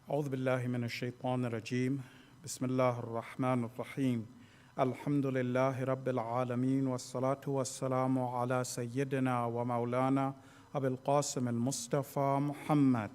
أعوذ بالله من الشيطان الرجيم بسم الله الرحمن الرحيم الحمد لله رب العالمين والصلاة والسلام على سيدنا ومولانا أبي القاسم المصطفى محمد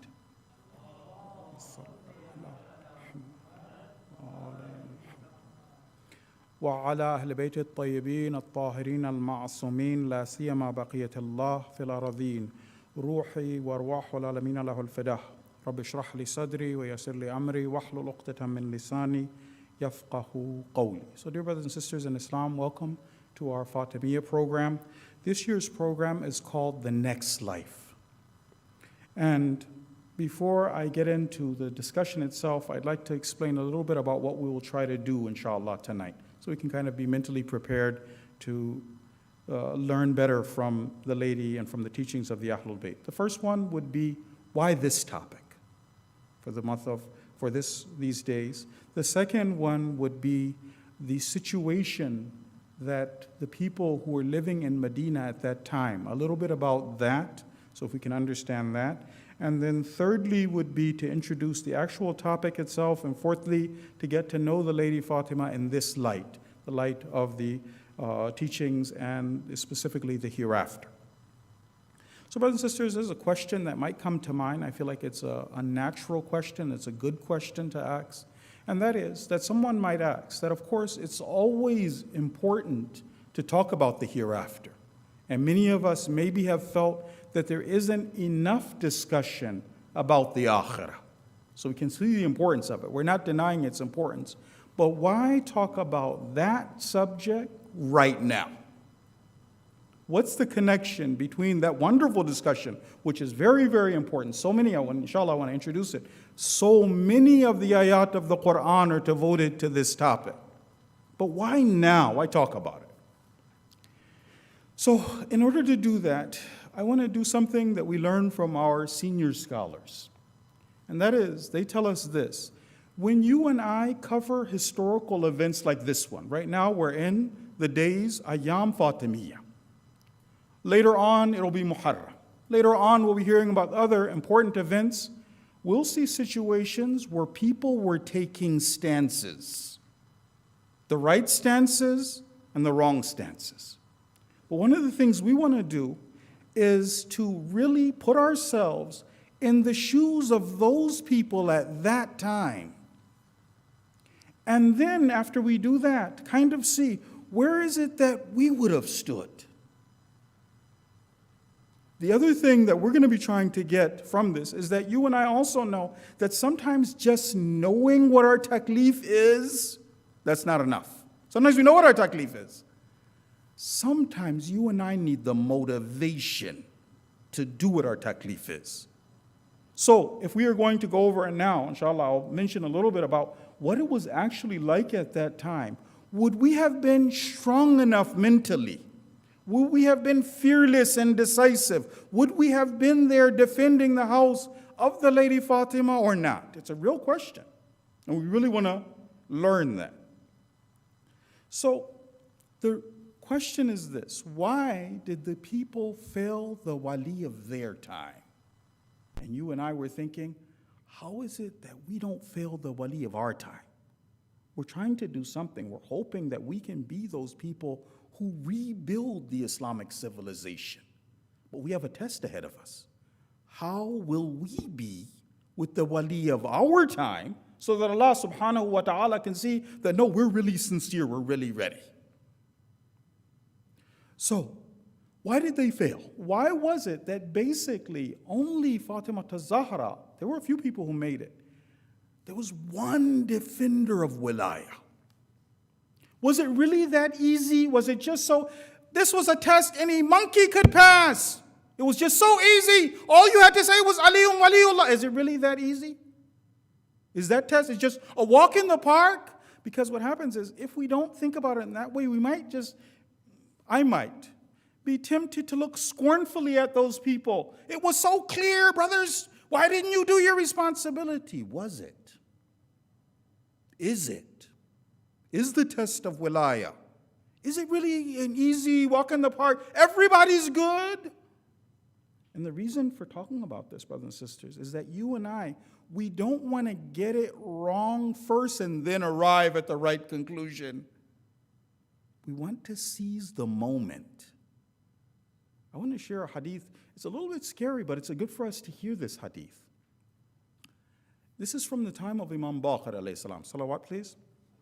وعلى أهل بيت الطيبين الطاهرين المعصومين لا سيما بقية الله في الأراضين روحي وأرواح العالمين له الفداء رب اشرح لي صدري ويسر لي أمري واحلل عقدة من لساني يفقه قولي. So dear brothers and sisters in Islam, welcome to our Fatimiyya program. This year's program is called The Next Life. And before I get into the discussion itself, I'd like to explain a little bit about what we will try to do, inshallah, tonight, so we can kind of be mentally prepared to learn better from the lady and from the teachings of the Ahlul Bayt. The first one would be, why this topic for the month of, for these days? The second one would be the situation that the people who were living in Medina at that time, a little bit about that, so if we can understand that. And then thirdly would be to introduce the actual topic itself, and fourthly, to get to know the Lady Fatima in this light, the light of the teachings and specifically the hereafter. So brothers and sisters, there's a question that might come to mind. I feel like it's a natural question, it's a good question to ask. And that is that someone might ask that, of course, it's always important to talk about the hereafter. And many of us maybe have felt that there isn't enough discussion about the akhirah. So we can see the importance of it. We're not denying its importance. But why talk about that subject right now? What's the connection between that wonderful discussion, which is very, very important? So many, inshallah, I want to introduce it. So many of the ayat of the Quran are devoted to this topic. But why now? Why talk about it? So in order to do that, I want to do something that we learn from our senior scholars. And that is, they tell us this. When you and I cover historical events like this one, right now we're in the days Ayyam Fatimiyya. Later on, it'll be Muharram. Later on, we'll be hearing about other important events. We'll see situations where people were taking stances, the right stances and the wrong stances. But one of the things we want to do is to really put ourselves in the shoes of those people at that time. And then after we do that, kind of see, where is it that we would have stood? The other thing that we're going to be trying to get from this is that you and I also know that sometimes just knowing what our taklif is, that's not enough. Sometimes we know what our taklif is. Sometimes you and I need the motivation to do what our taklif is. So if we are going to go over it now, inshallah, I'll mention a little bit about what it was actually like at that time. Would we have been strong enough mentally? Would we have been fearless and decisive? Would we have been there defending the house of the Lady Fatima or not? It's a real question. And we really want to learn that. So the question is this: why did the people fail the wali of their time? And you and I were thinking, how is it that we don't fail the wali of our time? We're trying to do something. We're hoping that we can be those people who rebuild the Islamic civilization. But we have a test ahead of us. How will we be with the wali of our time so that Allah subhanahu wa ta'ala can see that, no, we're really sincere, we're really ready. So, why did they fail? Why was it that basically only Fatima Zahra, there were a few people who made it, there was one defender of wilayah? Was it really that easy? Was it just so, this was a test any monkey could pass. It was just so easy. All you had to say was Aliyun Waliullah. Is it really that easy? Is that test? It's just a walk in the park? Because what happens is, if we don't think about it in that way, I might be tempted to look scornfully at those people. It was so clear, brothers. Why didn't you do your responsibility? Was it? Is it? Is the test of wilayah? Is it really an easy walk in the park? Everybody's good? And the reason for talking about this, brothers and sisters, is that you and I, We don't want to get it wrong first and then arrive at the right conclusion. We want to seize the moment. I want to share a hadith. It's a little bit scary, but it's good for us to hear this hadith. This is from the time of Imam Baqir alayhi salam. Salawat, please.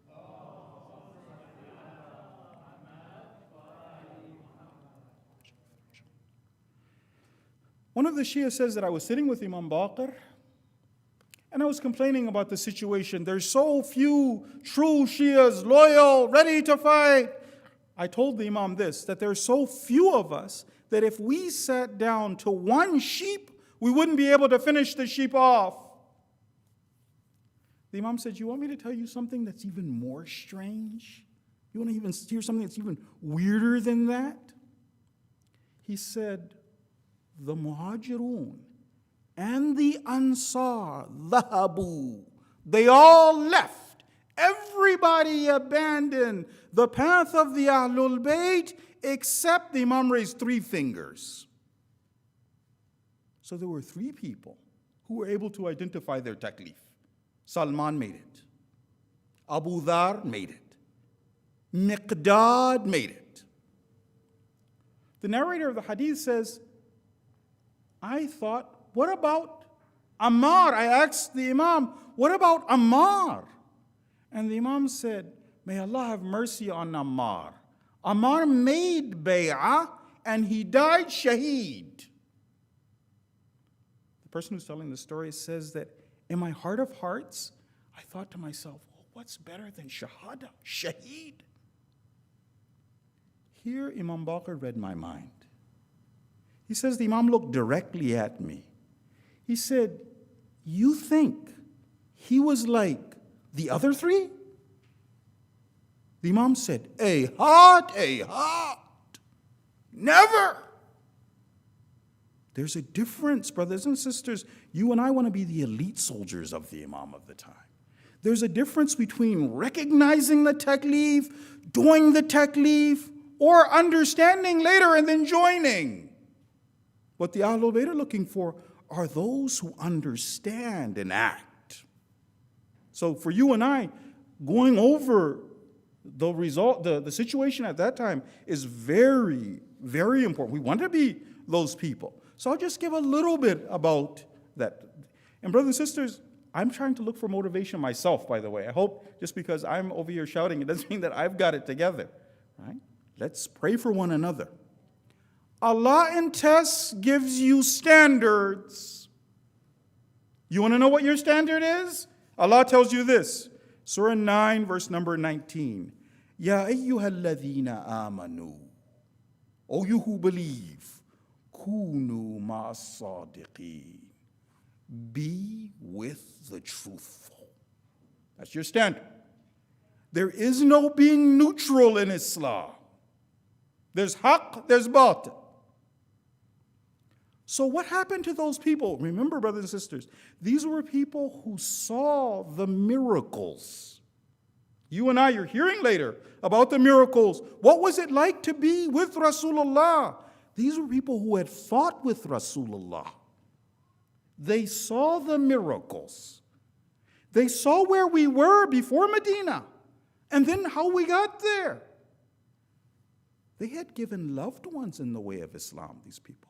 One of the Shia says that I was sitting with Imam Baqir and I was complaining about the situation. There's so few true Shias, loyal, ready to fight. I told the Imam this, that there's so few of us that if we sat down to one sheep, we wouldn't be able to finish the sheep off. The Imam said, you want me to tell you something that's even more strange? You want to even hear something that's even weirder than that? He said, the Muhajirun and the Ansar, dhahabu, they all left. Everybody abandoned the path of the Ahlul Bayt except the Imam raised 3 fingers. So there were 3 people who were able to identify their taklif. Salman made it. Abu Dhar made it. Miqdad made it. The narrator of the hadith says, I thought, what about Ammar? I asked the Imam, what about Ammar? And the Imam said, may Allah have mercy on Ammar. Ammar made bay'ah and he died shaheed. The person who's telling the story says that in my heart of hearts, I thought to myself, well, what's better than shahada, shaheed? Here Imam Baqir read my mind. He says the Imam looked directly at me. He said, you think he was like the other 3? The Imam said, hot. Never. There's a difference, brothers and sisters. You and I want to be the elite soldiers of the Imam of the time. There's a difference between recognizing the taklif, doing the taklif, or understanding later and then joining. What the Ahlul Bayt are looking for are those who understand and act. So for you and I, going over the result, the situation at that time is very, very important. We want to be those people. So I'll just give a little bit about that. And brothers and sisters, I'm trying to look for motivation myself, by the way. I hope just because I'm over here shouting, it doesn't mean that I've got it together. Right? Let's pray for one another. Allah in tests gives you standards. You want to know what your standard is? Allah tells you this. Surah 9, verse number 19. Ya ayyuhalladhina amanu. O you who believe. Kunu ma'as-sadiqeen. Be with the truthful. That's your standard. There is no being neutral in Islam. There's haqq, there's batil. So what happened to those people? Remember, brothers and sisters, these were people who saw the miracles. You and I, you're hearing later about the miracles. What was it like to be with Rasulullah? These were people who had fought with Rasulullah. They saw the miracles. They saw where we were before Medina, and then how we got there. They had given loved ones in the way of Islam, these people.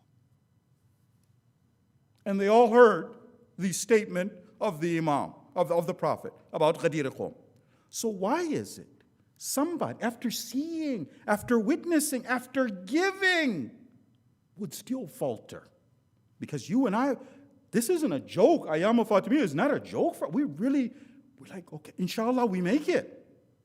And they all heard the statement of the Imam, of the Prophet, about Ghadir Qawm. So why is it somebody, after seeing, after witnessing, after giving, would still falter? Because you and I, this isn't a joke. Ayyam Fatimiyya is not a joke. We're like, okay, inshallah, we make it.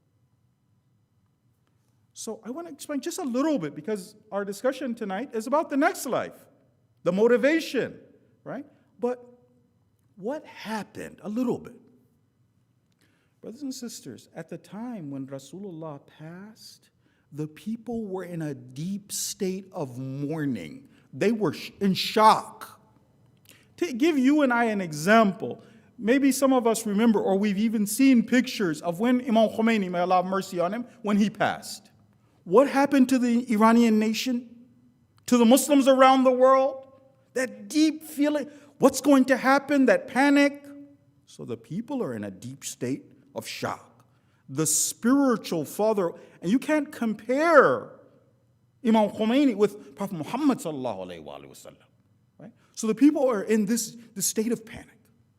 So I want to explain just a little bit, because our discussion tonight is about the next life, the motivation, right? But what happened? A little bit. Brothers and sisters, at the time when Rasulullah passed, the people were in a deep state of mourning. They were in shock. To give you and I an example, maybe some of us remember, or we've even seen pictures of when Imam Khomeini, may Allah have mercy on him, when he passed. What happened to the Iranian nation? To the Muslims around the world? That deep feeling, what's going to happen? That panic? So the people are in a deep state of shock. The spiritual father, and you can't compare Imam Khomeini with Prophet Muhammad sallallahu alaihi wasallam, right? So the people are in this state of panic.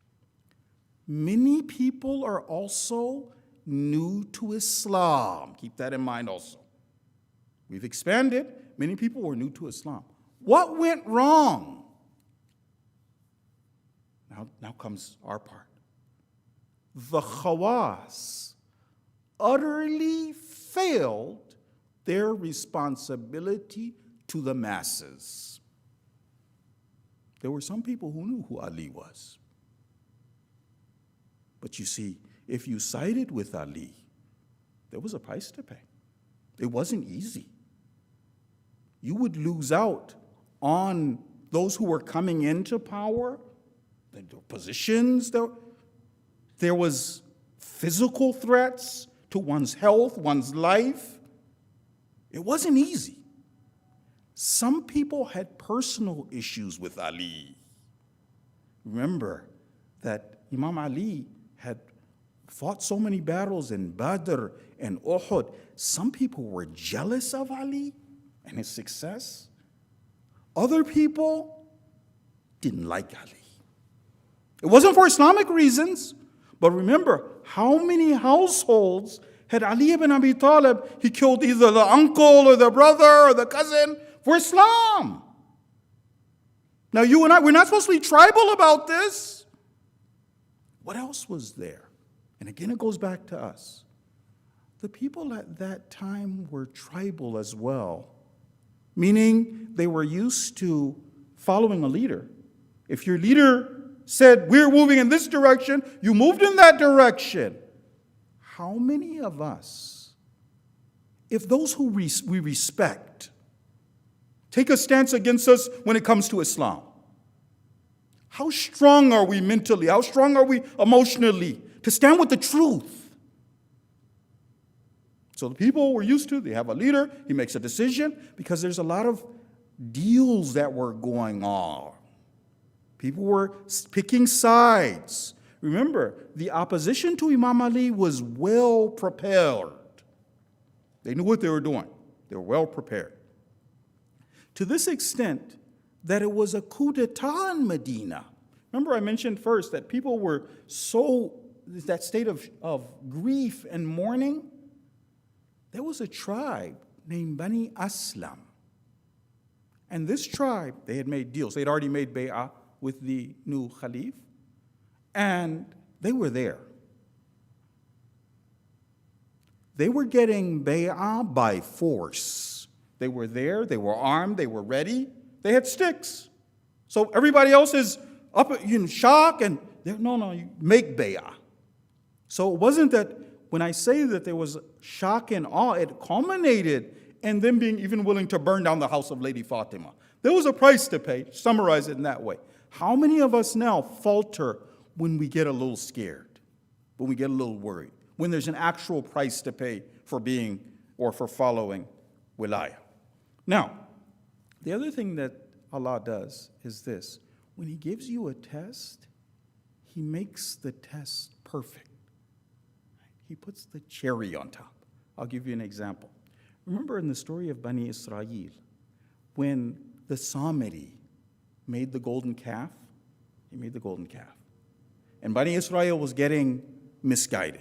Many people are also new to Islam. Keep that in mind also. We've expanded. Many people were new to Islam. What went wrong? Now comes our part. The Khawas utterly failed their responsibility to the masses. There were some people who knew who Ali was. But you see, if you sided with Ali, there was a price to pay. It wasn't easy. You would lose out on those who were coming into power, the positions. There was physical threats to one's health, one's life. It wasn't easy. Some people had personal issues with Ali. Remember that Imam Ali had fought so many battles in Badr and Uhud. Some people were jealous of Ali and his success. Other people didn't like Ali. It wasn't for Islamic reasons, but remember, how many households had Ali ibn Abi Talib? He killed either the uncle or the brother or the cousin for Islam. Now you and I, we're not supposed to be tribal about this. What else was there? And again, it goes back to us. The people at that time were tribal as well, meaning they were used to following a leader. If your leader said, we're moving in this direction, you moved in that direction. How many of us, if those who we respect take a stance against us when it comes to Islam, how strong are we mentally? How strong are we emotionally to stand with the truth? So the people were used to, they have a leader, he makes a decision, because there's a lot of deals that were going on. People were picking sides. Remember, the opposition to Imam Ali was well prepared. They knew what they were doing. They were well prepared. To this extent that it was a coup d'etat in Medina. Remember I mentioned first that people were that state of grief and mourning. There was a tribe named Bani Aslam. And this tribe, they had made deals. They had already made bay'ah with the new Khalif, and they were there. They were getting bay'ah by force. They were there, they were armed, they were ready, they had sticks. So everybody else is up in shock, and no, you make bay'ah. So it wasn't that when I say that there was shock and awe, it culminated in them being even willing to burn down the house of Lady Fatima. There was a price to pay, summarize it in that way. How many of us now falter when we get a little scared, when we get a little worried, when there's an actual price to pay for being or for following wilayah? Now, the other thing that Allah does is this. When He gives you a test, He makes the test perfect. He puts the cherry on top. I'll give you an example. Remember in the story of Bani Israel, when the Samiri made the golden calf? He made the golden calf. And Bani Israel was getting misguided.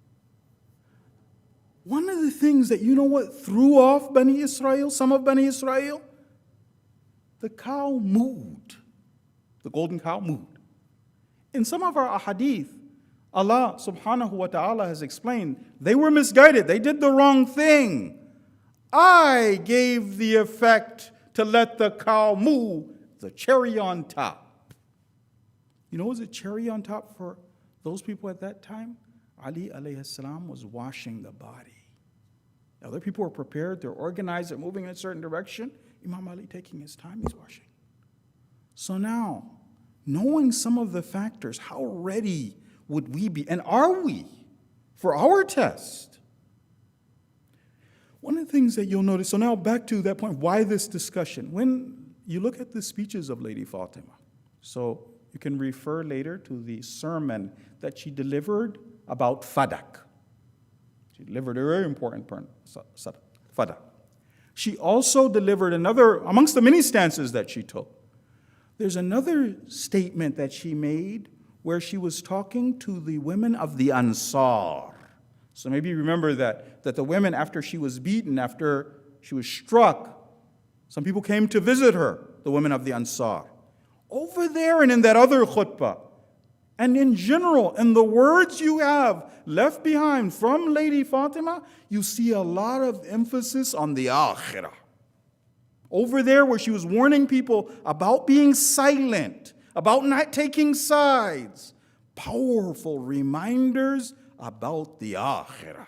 One of the things that, threw off Bani Israel, some of Bani Israel? The cow mooed. The golden cow mooed. In some of our ahadith, Allah subhanahu wa ta'ala has explained they were misguided. They did the wrong thing. I gave the effect to let the cow moo, the cherry on top. What was a cherry on top for those people at that time? Ali alayhi salam was washing the body. Other people were prepared, they're organized, they're moving in a certain direction. Imam Ali taking his time, he's washing. So now, knowing some of the factors, how ready would we be, and are we, for our test? One of the things that you'll notice, so now back to that point, why this discussion? When you look at the speeches of Lady Fatima, so you can refer later to the sermon that she delivered about Fadak. She delivered a very important point, Fadak. She also delivered another, amongst the many stances that she took, there's another statement that she made where she was talking to the women of the Ansar. So maybe you remember that the women, after she was beaten, after she was struck, some people came to visit her, the women of the Ansar. Over there and in that other khutbah, and in general, in the words you have left behind from Lady Fatima, you see a lot of emphasis on the akhirah. Over there where she was warning people about being silent, about not taking sides, powerful reminders about the akhirah.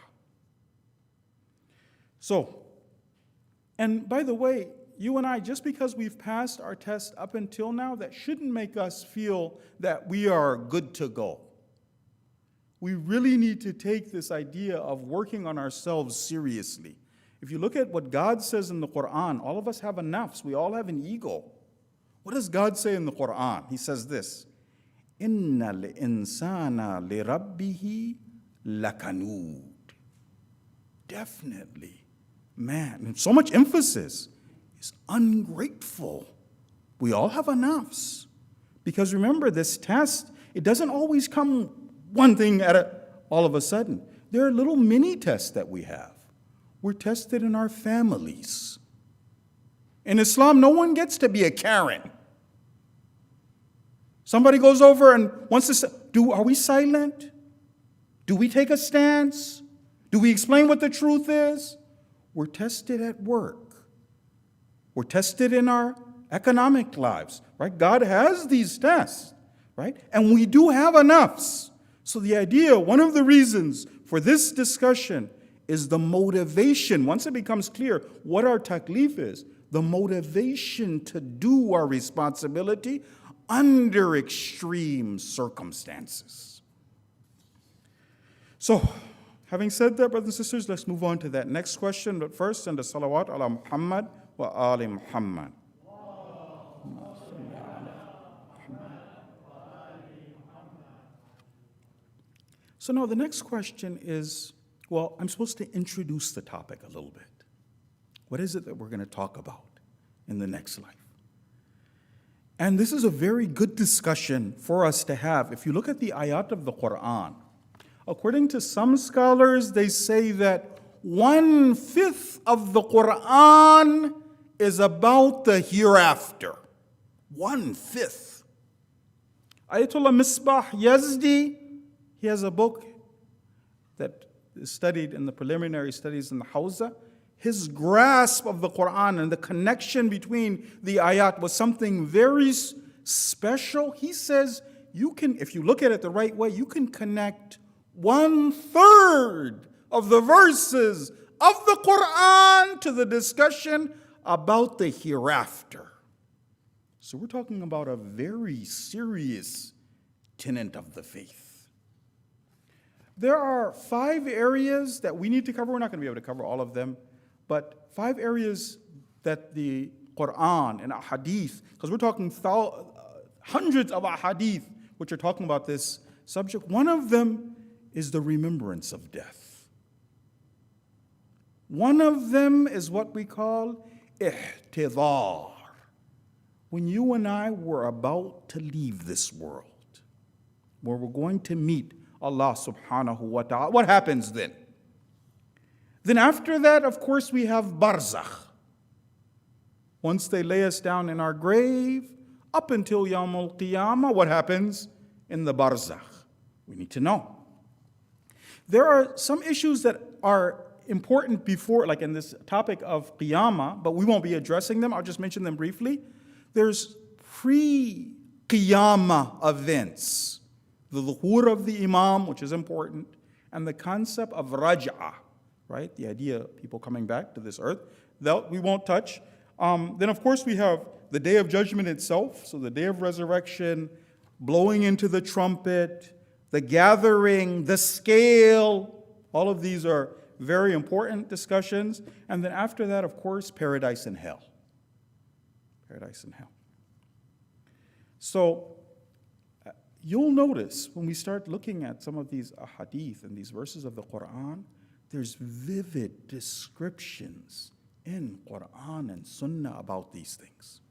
So, and by the way, you and I, just because we've passed our test up until now, that shouldn't make us feel that we are good to go. We really need to take this idea of working on ourselves seriously. If you look at what God says in the Quran, all of us have a nafs, we all have an ego. What does God say in the Quran? He says this, إِنَّ الْإِنسَانَ لِرَبِّهِ لَكَنُودٌ. Definitely, man, and so much emphasis, is ungrateful. We all have a nafs. Because remember, this test, it doesn't always come one thing all of a sudden. There are little mini tests that we have. We're tested in our families. In Islam, no one gets to be a Karen. Somebody goes over and wants to say, are we silent? Do we take a stance? Do we explain what the truth is? We're tested at work. We're tested in our economic lives, right? God has these tests, right? And we do have enoughs. So the idea, one of the reasons for this discussion is the motivation. Once it becomes clear what our taklif is, the motivation to do our responsibility under extreme circumstances. So, having said that, brothers and sisters, let's move on to that next question. But first, send a salawat ala Muhammad wa ali Muhammad. So now the next question is, well, I'm supposed to introduce the topic a little bit. What is it that we're going to talk about in the next life? And this is a very good discussion for us to have. If you look at the ayat of the Quran, according to some scholars, they say that 1/5 of the Quran is about the hereafter. 1/5. Ayatollah Misbah Yazdi, he has a book that is studied in the preliminary studies in the Hawza. His grasp of the Quran and the connection between the ayat was something very special. He says, you can, if you look at it the right way, you can connect 1/3 of the verses of the Quran to the discussion about the hereafter. So we're talking about a very serious tenet of the faith. There are 5 areas that we need to cover. We're not going to be able to cover all of them, but 5 areas that the Quran and ahadith, because we're talking hundreds of ahadith which are talking about this subject. One of them is the remembrance of death. One of them is what we call ihtidar. When you and I were about to leave this world, where we're going to meet Allah subhanahu wa ta'ala, what happens then? Then after that, of course, we have barzakh. Once they lay us down in our grave, up until Yawm al-Qiyamah, what happens in the barzakh? We need to know. There are some issues that are important before, like in this topic of Qiyamah, but we won't be addressing them. I'll just mention them briefly. There's pre-Qiyamah events. The dhuhur of the Imam, which is important, and the concept of raj'ah, right? The idea of people coming back to this earth, that we won't touch. Then, of course, we have the Day of Judgment itself, so the Day of Resurrection, blowing into the trumpet, the gathering, the scale. All of these are very important discussions. And then after that, of course, paradise and hell. Paradise and hell. So you'll notice when we start looking at some of these ahadith and these verses of the Quran, there's vivid descriptions in Quran and Sunnah about these things.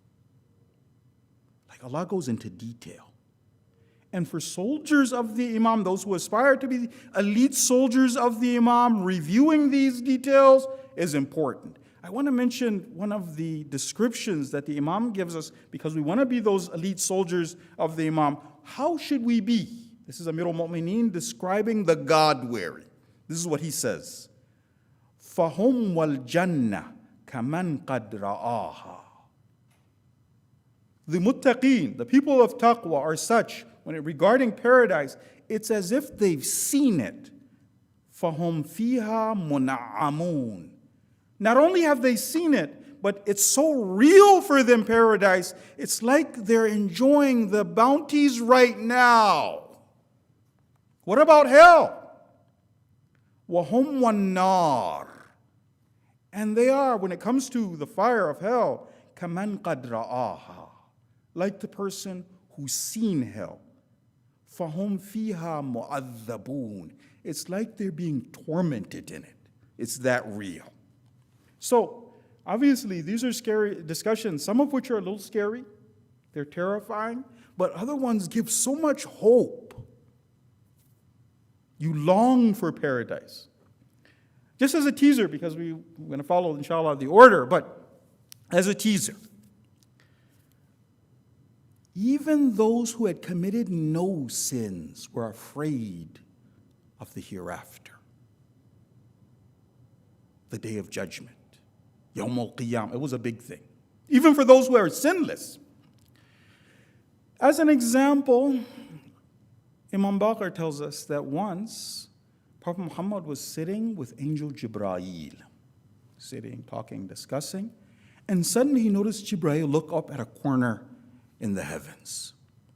Like Allah goes into detail. And for soldiers of the Imam, those who aspire to be elite soldiers of the Imam, reviewing these details is important. I want to mention one of the descriptions that the Imam gives us because we want to be those elite soldiers of the Imam. How should we be? This is Amir al-Mu'mineen describing the God-weary. This is what he says. فَهُمْ وَالْجَنَّةِ كَمَنْ قَدْ رَآهَا. The muttaqeen, the people of taqwa, are such, regarding paradise, it's as if they've seen it. فَهُمْ فِيهَا مُنَعَّمُونَ. Not only have they seen it, but it's so real for them, paradise, it's like they're enjoying the bounties right now. What about hell? وَهُمْ وَالنَّارِ. And they are, when it comes to the fire of hell, كَمَنْ قَدْ رَآهَا. Like the person who's seen hell. فَهُمْ فِيهَا مُعَذَّبُونَ. It's like they're being tormented in it. It's that real. So, obviously, these are scary discussions, some of which are a little scary. They're terrifying, but other ones give so much hope. You long for paradise. Just as a teaser, because we're going to follow, inshallah, the order, but as a teaser. Even those who had committed no sins were afraid of the hereafter, the day of judgment. Yawm al-Qiyam, it was a big thing. Even for those who are sinless. As an example, Imam Baqir tells us that once Prophet Muhammad was sitting with Angel Jibreel, sitting, talking, discussing, and suddenly he noticed Jibreel look up at a corner in the heavens.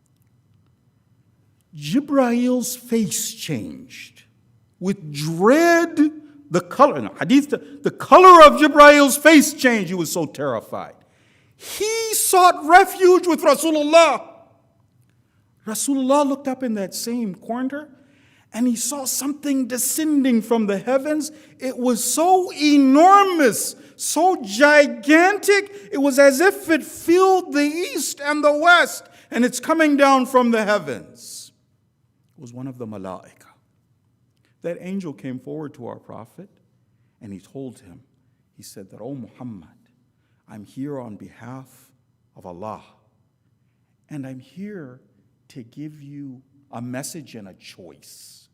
Jibrail's face changed with dread. The color, in the hadith, the color of Jibrail's face changed. He was so terrified. He sought refuge with Rasulullah. Rasulullah looked up in that same corner and he saw something descending from the heavens. It was so enormous, so gigantic, it was as if it filled the east and the west, and it's coming down from the heavens. It was one of the malaika. That angel came forward to our Prophet and he told him, he said that, "Oh Muhammad, I'm here on behalf of Allah, and I'm here to give you a message and a choice.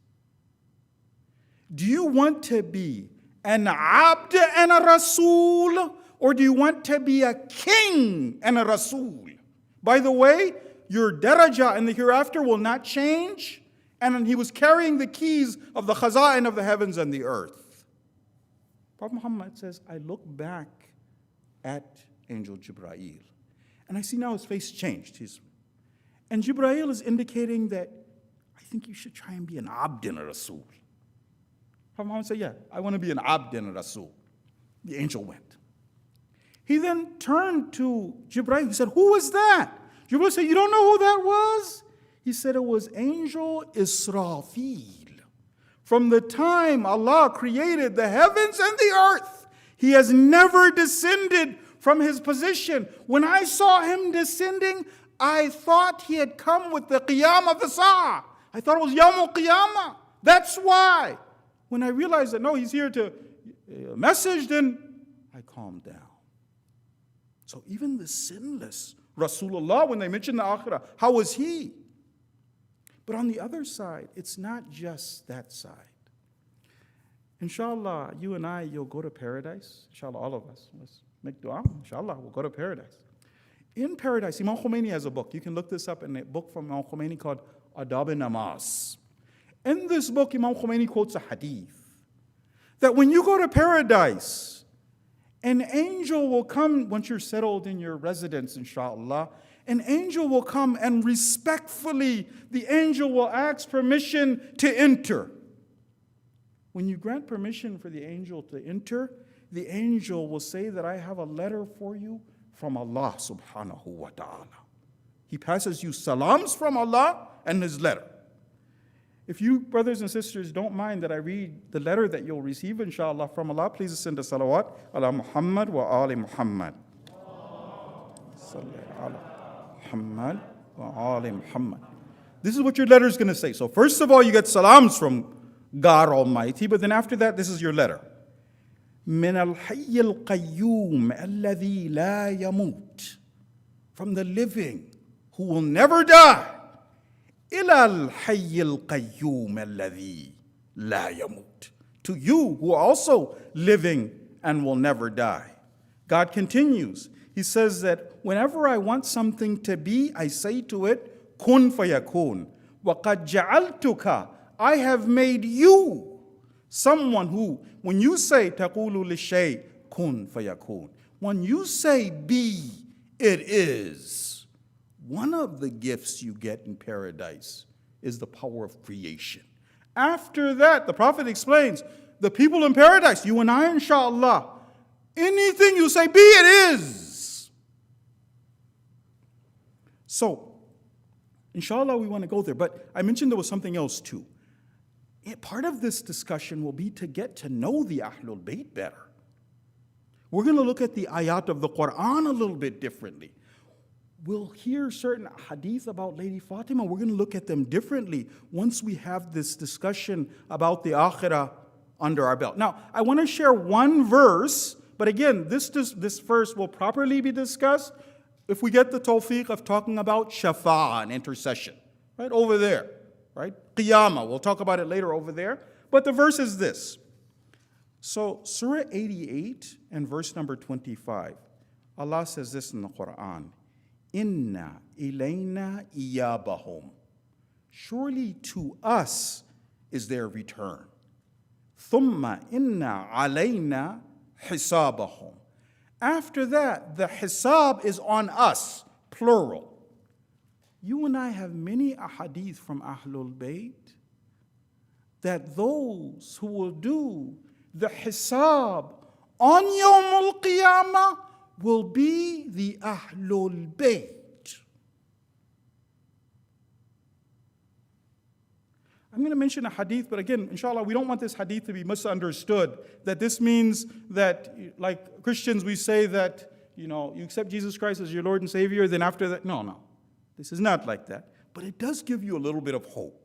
Do you want to be an abd and a rasul, or do you want to be a king and a rasul? By the way, your daraja in the hereafter will not change." And he was carrying the keys of the khaza'in of the heavens and the earth. Prophet Muhammad says, I look back at Angel Jibreel, and I see now his face changed. And Jibreel is indicating that I think you should try and be an abd and a rasul. Prophet Muhammad said, yeah, I want to be an abd and a rasul. The angel went. He then turned to Jibreel. He said, who was that? Jibreel said, you don't know who that was? He said it was Angel Israfil. From the time Allah created the heavens and the earth, he has never descended from his position. When I saw him descending, I thought he had come with the qiyam of the Sa'ah. I thought it was Yawm al-Qiyamah. That's why. When I realized that, no, he's here to message, then I calmed down. So even the sinless Rasulullah, when they mention the akhirah, how was he? But on the other side, it's not just that side. Inshallah, you and I, you'll go to paradise. Inshallah, all of us. Let's make dua. Inshallah, we'll go to paradise. In paradise, Imam Khomeini has a book. You can look this up in a book from Imam Khomeini called Adab-e-Namaz. In this book, Imam Khomeini quotes a hadith that when you go to paradise, an angel will come once you're settled in your residence, inshallah. An angel will come and respectfully, the angel will ask permission to enter. When you grant permission for the angel to enter, the angel will say that I have a letter for you from Allah subhanahu wa ta'ala. He passes you salams from Allah, and his letter. If you, brothers and sisters, don't mind that I read the letter that you'll receive, inshallah, from Allah, please send a salawat ala Muhammad wa ali Muhammad. Salli ala Muhammad wa ali Muhammad. This is what your letter is going to say. So first of all, you get salams from God Almighty, but then after that, this is your letter. من الحي القيوم الذي لا يموت. From the living who will never die. إلى الحي القيوم الذي لا يموت. To you who are also living and will never die. God continues. He says that whenever I want something to be, I say to it, kun fayakun. وَقَدْ جَعَلْتُكَ. I have made you someone who, when you say تَقُولُ لِلشَّيْء kun fayakun. When you say be, it is. One of the gifts you get in paradise is the power of creation. After that, the Prophet explains, the people in paradise, you and I, inshallah, anything you say, be, it is. So, inshallah, we want to go there. But I mentioned there was something else too. Part of this discussion will be to get to know the Ahlul Bayt better. We're going to look at the ayat of the Quran a little bit differently. We'll hear certain hadith about Lady Fatima. We're going to look at them differently once we have this discussion about the akhirah under our belt. Now, I want to share one verse, but again, this verse will properly be discussed if we get the tawfiq of talking about shafa'ah and intercession, right over there, right? Qiyamah, we'll talk about it later over there. But the verse is this. So, Surah 88 and verse number 25, Allah says this in the Quran. Inna ilayna iyabahum. Surely to us is their return. Thumma inna alayna hisabahum. After that, the hisab is on us, plural. You and I have many ahadith from Ahlul Bayt that those who will do the hisab on Yawm al-Qiyamah will be the Ahlul Bayt. I'm going to mention a hadith, but again, inshallah, we don't want this hadith to be misunderstood. That this means that, like Christians, we say that, you accept Jesus Christ as your Lord and Savior, then after that, no. This is not like that. But it does give you a little bit of hope.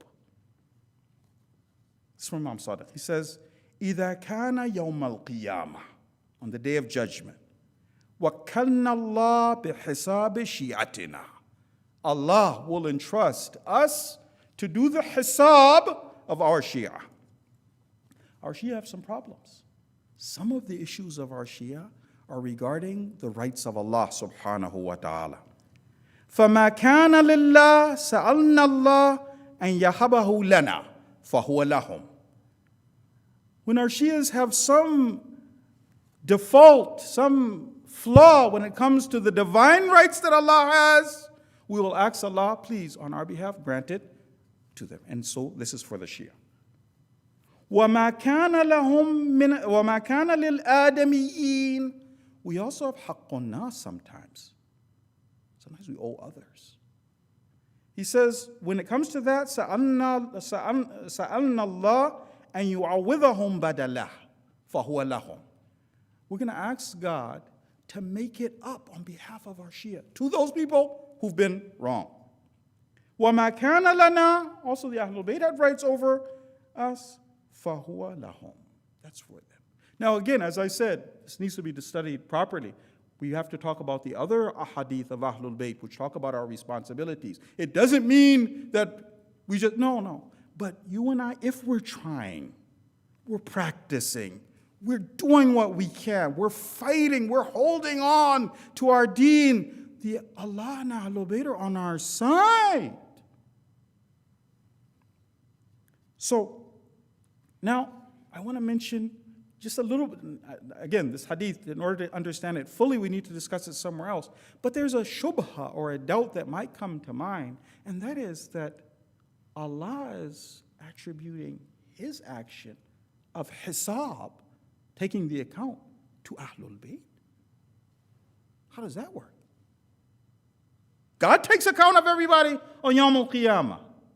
It's from Imam Sadiq. He says, إِذَا كَانَ يَوْمَ الْقِيَامَةِ. On the day of judgment. وَكَلْنَا اللَّهِ بِحِسَابِ شِيعَتِنَا. Allah will entrust us to do the hisab of our Shia. Our Shia have some problems. Some of the issues of our Shia are regarding the rights of Allah subhanahu wa ta'ala. فَمَا كَانَ لِلَّهِ سَأَلْنَا اللَّهِ أَنْ يَهَبَهُ لَنَا فَهُوَ لَهُمْ. When our Shias have some default, some flaw when it comes to the divine rights that Allah has, we will ask Allah, please, on our behalf, grant it to them. And so this is for the Shia. وَمَا كَانَ لِلْآدَمِيِّينَ. We also have حَقٌّ النَّاسِ sometimes. Sometimes we owe others. He says, when it comes to that, سَأَلْنَا اللَّهِ أَنْ يُعَوِّضَهُمْ بَدَلَهُ فَهُوَ لَهُمْ. We're going to ask God to make it up on behalf of our Shia to those people who've been wrong. وَمَا كَانَ لَنَا. Also the Ahlul Bayt have rights over us. فَهُوَ لَهُمْ. That's for them. Now again, as I said, this needs to be studied properly. We have to talk about the other ahadith of Ahlul Bayt, which talk about our responsibilities. It doesn't mean that we just, no. But you and I, if we're trying, we're practicing, we're doing what we can, we're fighting, we're holding on to our deen, the Allah and Ahlul Bayt are on our side. So, now, I want to mention just a little bit, again, this hadith, in order to understand it fully, we need to discuss it somewhere else. But there's a shubha or a doubt that might come to mind, and that is that Allah is attributing His action of hisab, taking the account, to Ahlul Bayt. How does that work? God takes account of everybody on Yawm al-Qiyamah.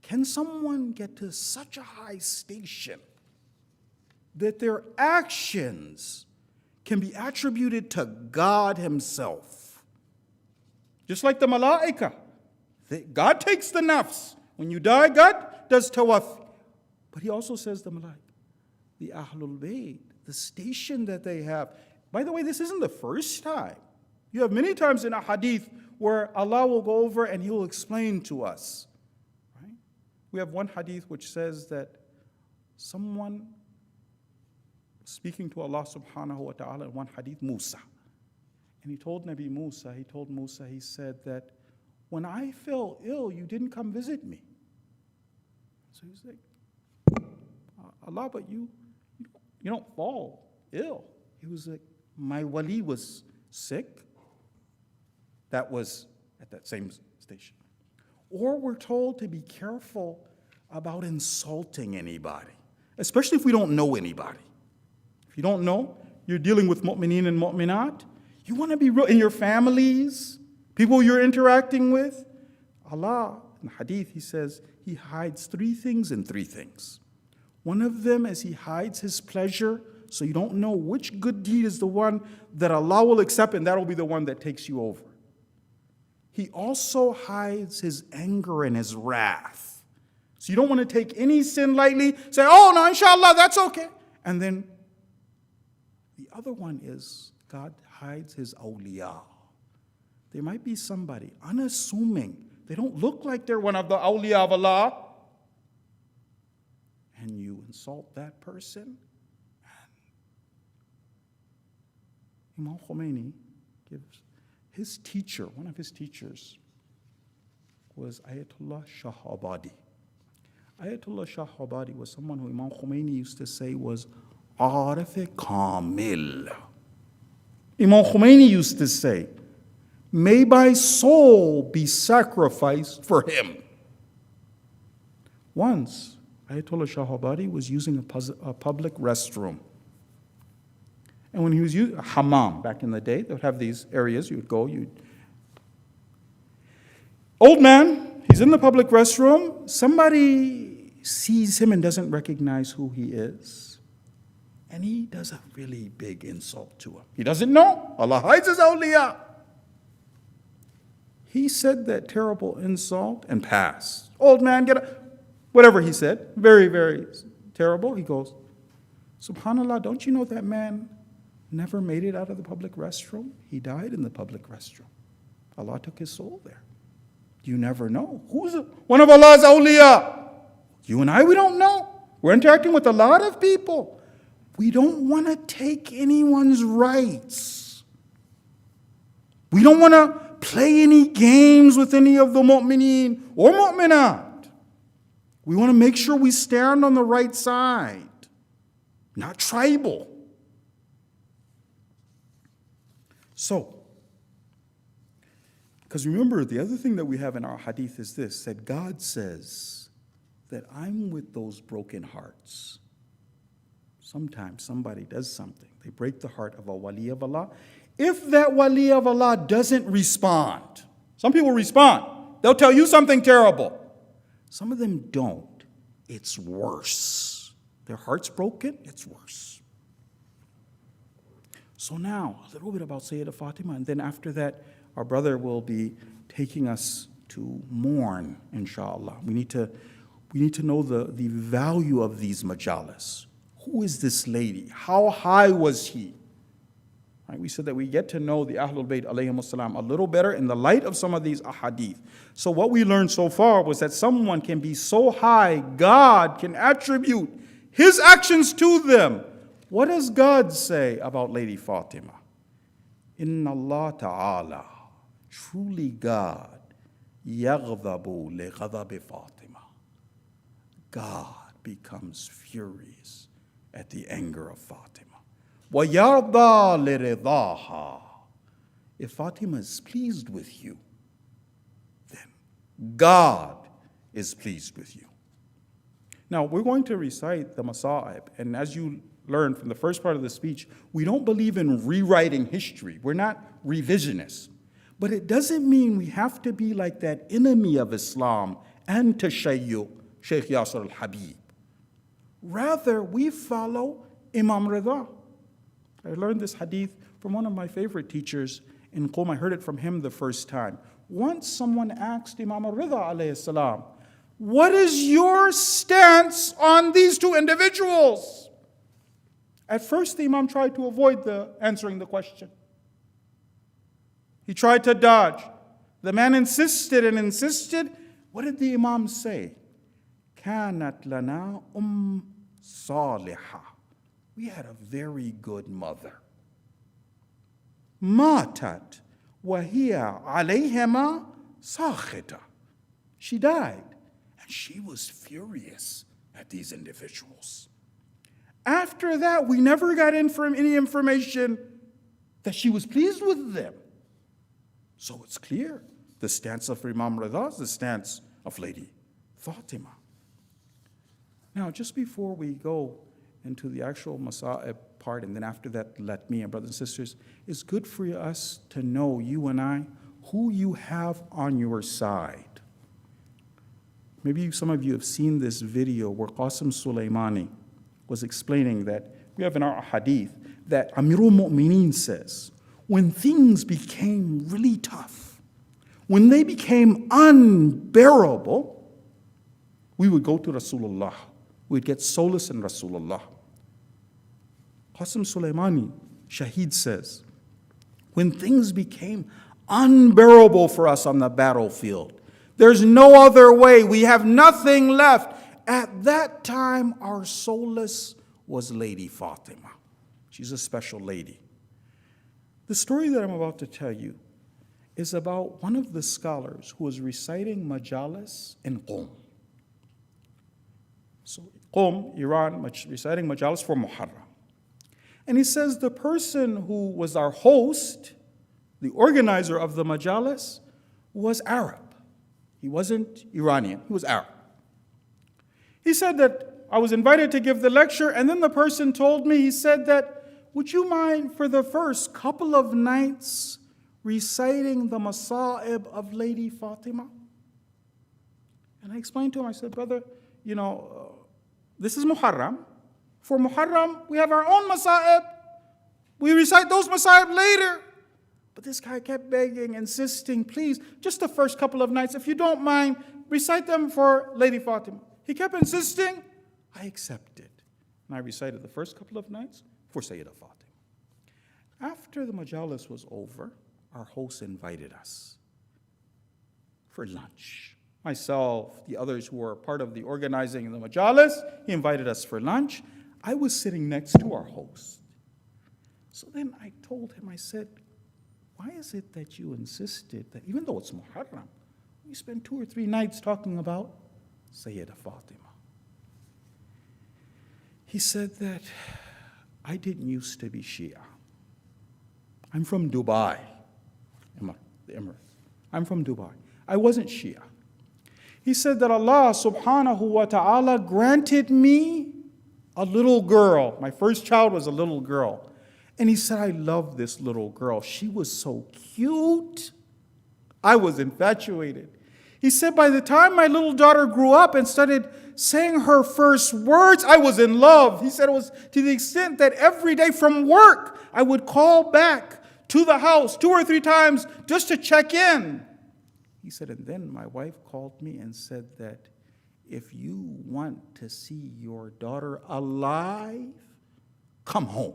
can someone get to such a high station that their actions can be attributed to God himself? Just like the malaika. God takes the nafs. When you die, God does tawaf. But he also says the malaika, the Ahlul Bayt, the station that they have. By the way, this isn't the first time. You have many times in a hadith where Allah will go over and he will explain to us. Right? We have one hadith which says that someone speaking to Allah subhanahu wa ta'ala in one hadith, Musa. And he told Musa, he said that when I fell ill, you didn't come visit me. So he's like, Allah, but you don't fall ill. He was like, my wali was sick. That was at that same station. Or we're told to be careful about insulting anybody, especially if we don't know anybody. If you don't know, you're dealing with mu'mineen and mu'minat. You want to be real in your families, people you're interacting with. Allah, in the hadith, he says, he hides three things in three things. One of them is he hides his pleasure, so you don't know which good deed is the one that Allah will accept, and that'll be the one that takes you over. He also hides his anger and his wrath. So you don't want to take any sin lightly, say, oh no, inshallah, that's okay. And then the other one is God hides his awliya. There might be somebody unassuming. They don't look like they're one of the awliya of Allah. And you insult that person. And Imam Khomeini gives his teacher, one of his teachers, was Ayatollah Shah Abadi. Ayatollah Shah Abadi was someone who Imam Khomeini used to say was Arif Kamil. Imam Khomeini used to say, may my soul be sacrificed for him. Once, Ayatollah Shah Abadi was using a public restroom. And when he was using a hammam back in the day, they would have these areas, you would go, old man, he's in the public restroom, somebody sees him and doesn't recognize who he is. And he does a really big insult to him. He doesn't know. Allah hides his awliya. He said that terrible insult and passed. Old man, get up. Whatever he said, very, very terrible. He goes, subhanallah, don't you know that man never made it out of the public restroom? He died in the public restroom. Allah took his soul there. You never know. Who's one of Allah's awliya? You and I, we don't know. We're interacting with a lot of people. We don't want to take anyone's rights. We don't want to play any games with any of the mu'mineen or mu'minat. We want to make sure we stand on the right side, not tribal. So, because remember, the other thing that we have in our hadith is this, that God says that I'm with those broken hearts. Sometimes somebody does something. They break the heart of a wali of Allah. If that wali of Allah doesn't respond, some people respond. They'll tell you something terrible. Some of them don't. It's worse. Their heart's broken, it's worse. So now, a little bit about Sayyidah Fatima, and then after that, our brother will be taking us to mourn, inshallah. We need to know the value of these majalis. Who is this lady? How high was he? Right, we said that we get to know the Ahlul Bayt alayhimus salam a little better in the light of some of these ahadith. So what we learned so far was that someone can be so high, God can attribute his actions to them. What does God say about Lady Fatima? Inna Allah ta'ala, truly God, yaghdabu li ghadabi Fatima. God becomes furious at the anger of Fatima. وَيَرْضَى لِرِضَاهَا. If Fatima is pleased with you, then God is pleased with you. Now, we're going to recite the Masa'ib, and as you learned from the first part of the speech, we don't believe in rewriting history. We're not revisionists. But it doesn't mean we have to be like that enemy of Islam and tashayyu, Sheikh Yasir al-Habib. Rather, we follow Imam Rida. I learned this hadith from one of my favorite teachers in Qom. I heard it from him the first time. Once someone asked Imam Rida alayhi salam, what is your stance on these two individuals? At first, the Imam tried to avoid answering the question. He tried to dodge. The man insisted and insisted. What did the Imam say? كانت لنا صالحة. We had a very good mother. ماتت وهي عليهما ساخطة. She died, and she was furious at these individuals. After that, we never got any information that she was pleased with them. So it's clear. The stance of Imam Rida is the stance of Lady Fatima. Now, just before we go into the actual Masa'ib part, and then after that, let me, and brothers and sisters, it's good for us to know, you and I, who you have on your side. Maybe some of you have seen this video where Qasim Sulaimani was explaining that we have in our hadith that Amirul Mu'mineen says, when things became really tough, when they became unbearable, we would go to Rasulullah. We'd get solace in Rasulullah. Qasim Sulaimani, Shaheed, says, when things became unbearable for us on the battlefield, there's no other way, we have nothing left. At that time, our solace was Lady Fatima. She's a special lady. The story that I'm about to tell you is about one of the scholars who was reciting majalis in Qom. So Qom, Iran, reciting majalis for Muharram. And he says the person who was our host, the organizer of the majalis, was Arab. He wasn't Iranian, he was Arab. He said that I was invited to give the lecture, and then the person told me, he said that, would you mind for the first couple of nights reciting the Masa'ib of Lady Fatima? And I explained to him, I said, brother, this is Muharram. For Muharram, we have our own Masa'ib. We recite those Masa'ib later. But this guy kept begging, insisting, please, just the first couple of nights, if you don't mind, recite them for Lady Fatima. He kept insisting. I accepted. And I recited the first couple of nights for Sayyidah Fatima. After the majalis was over, our host invited us for lunch. Myself, the others who were part of the organizing of the majalis, he invited us for lunch. I was sitting next to our host. So then I told him, I said, why is it that you insisted that even though it's Muharram, we spend 2 or 3 nights talking about Sayyidah Fatima? He said that I didn't used to be Shia. I'm from Dubai, the Emirates. I'm from Dubai. I wasn't Shia. He said that Allah subhanahu wa ta'ala granted me a little girl. My first child was a little girl. And he said, I love this little girl. She was so cute. I was infatuated. He said, by the time my little daughter grew up and started saying her first words, I was in love. He said it was to the extent that every day from work, I would call back to the house 2 or 3 times just to check in. He said, and then my wife called me and said that if you want to see your daughter alive, come home.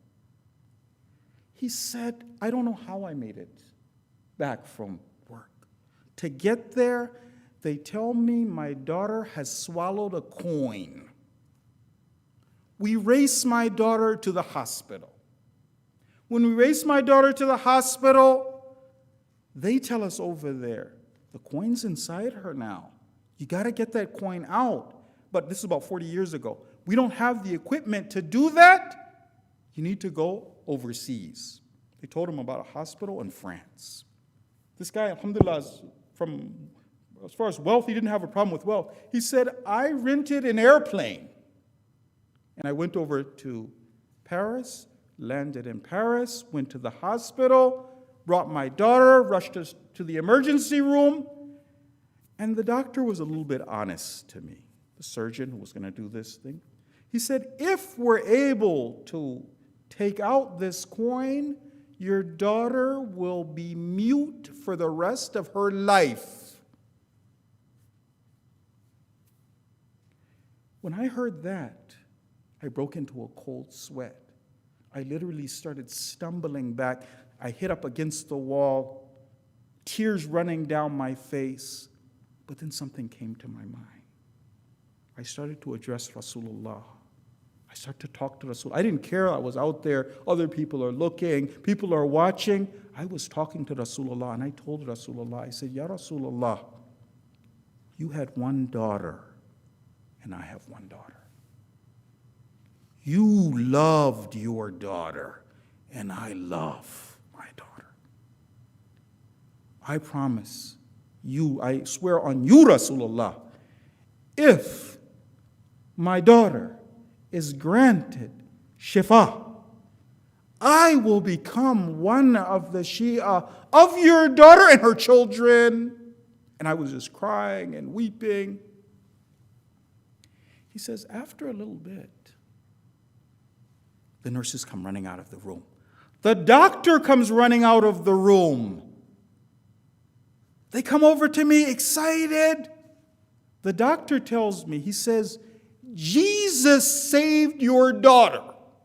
He said, I don't know how I made it back from work. To get there, they tell me my daughter has swallowed a coin. We race my daughter to the hospital. When we race my daughter to the hospital, they tell us over there, the coin's inside her now. You got to get that coin out. But this is about 40 years ago. We don't have the equipment to do that. You need to go overseas. They told him about a hospital in France. This guy, alhamdulillah, as far as wealth, he didn't have a problem with wealth. He said, I rented an airplane. And I went over to Paris, landed in Paris, went to the hospital, brought my daughter, rushed us to the emergency room. And the doctor was a little bit honest to me, the surgeon who was going to do this thing. He said, if we're able to take out this coin, your daughter will be mute for the rest of her life. When I heard that, I broke into a cold sweat. I literally started stumbling back. I hit up against the wall, tears running down my face. But then something came to my mind. I started to address Rasulullah. I started to talk to Rasul. I didn't care. I was out there. Other people are looking. People are watching. I was talking to Rasulullah, and I told Rasulullah, I said, Ya Rasulullah, you had one daughter, and I have one daughter. You loved your daughter, and I love my daughter. I promise you, I swear on you, Rasulullah, if my daughter is granted shifa, I will become one of the Shia of your daughter and her children. And I was just crying and weeping. He says, after a little bit, the nurses come running out of the room. The doctor comes running out of the room. They come over to me excited. The doctor tells me, he says, Jesus saved your daughter.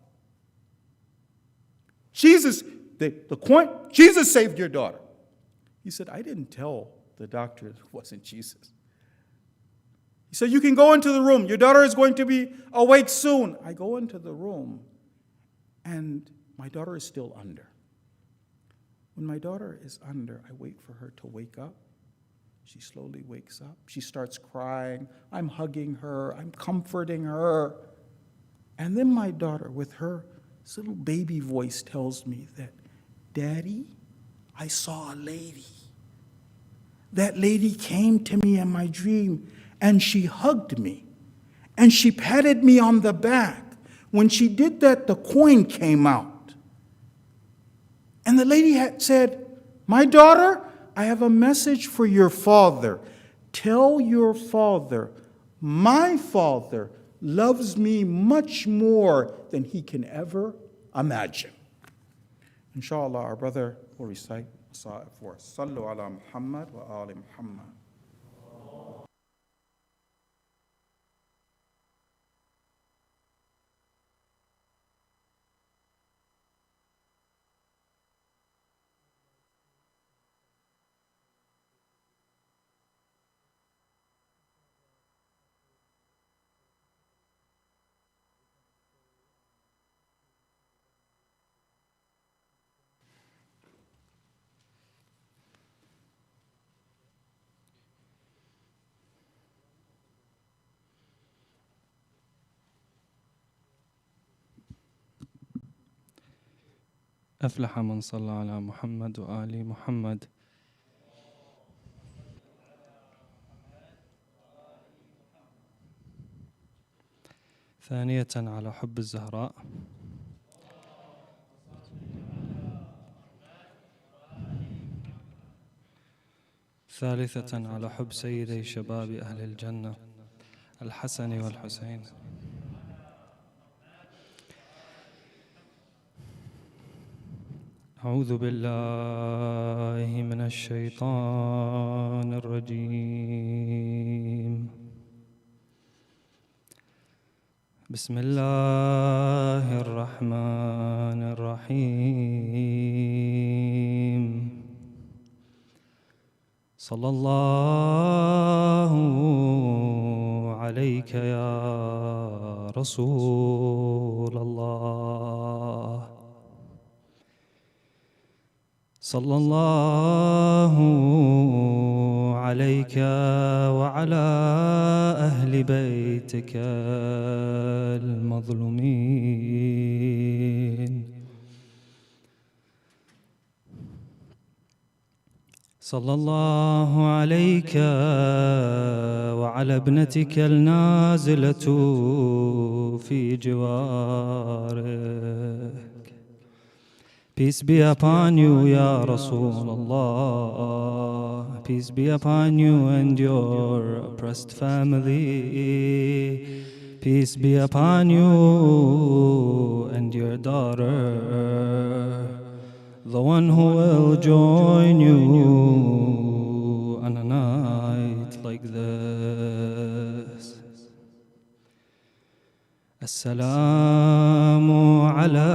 Jesus saved your daughter. He said, I didn't tell the doctor it wasn't Jesus. He said, you can go into the room. Your daughter is going to be awake soon. I go into the room, and my daughter is still under. When my daughter is under, I wait for her to wake up. She slowly wakes up. She starts crying. I'm hugging her. I'm comforting her. And then my daughter, with her little baby voice, tells me that, Daddy, I saw a lady. That lady came to me in my dream, and she hugged me, and she patted me on the back. When she did that, the coin came out. And the lady had said, my daughter, I have a message for your father. Tell your father, my father loves me much more than he can ever imagine. Inshallah, our brother will recite for us. Sallu ala Muhammad wa ali Muhammad. أفلح من صلى على محمد وآل محمد. ثانية على حب الزهراء. ثالثة على حب سيدي شباب أهل الجنة الحسن والحسين. أعوذ بالله من الشيطان الرجيم. بسم الله الرحمن الرحيم. صلى الله عليك يا رسول الله. صلى الله عليك وعلى أهل بيتك المظلومين. صلى الله عليك وعلى ابنتك النازلة في جوارك. Peace be upon you, Ya Rasulullah. Peace be upon you and your oppressed family. Peace be upon you and your daughter, the one who will join you on a night like this. Assalamu ala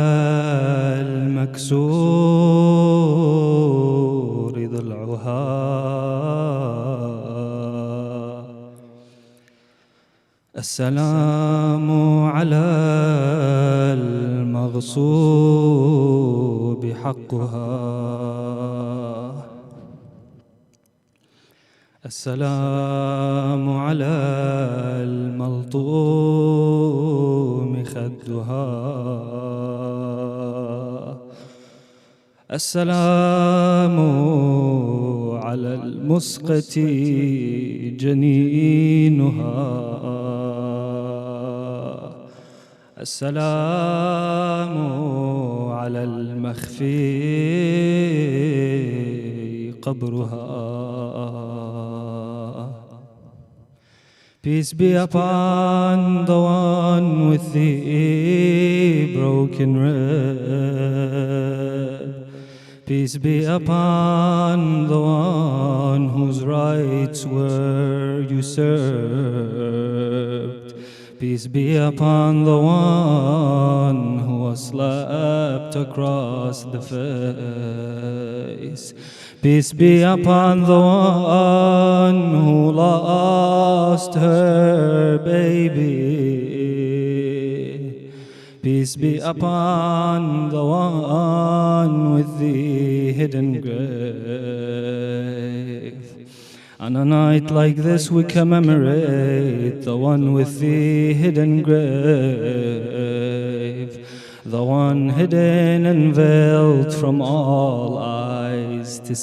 al-maksur dhul'uha. Assalamu ala al-maghsub haqquha. السلام على الملطوم خدها. السلام على المسقط جنينها. السلام على المخفي قبرها. Peace be upon the one with the broken rib. Peace be upon the one whose rights were usurped. Peace be upon the one who was slapped across the face. Peace be upon the one who lost her baby. Peace be upon the one with the hidden grave. On a night like this we commemorate the one with the hidden grave, the one hidden and veiled from all eyes to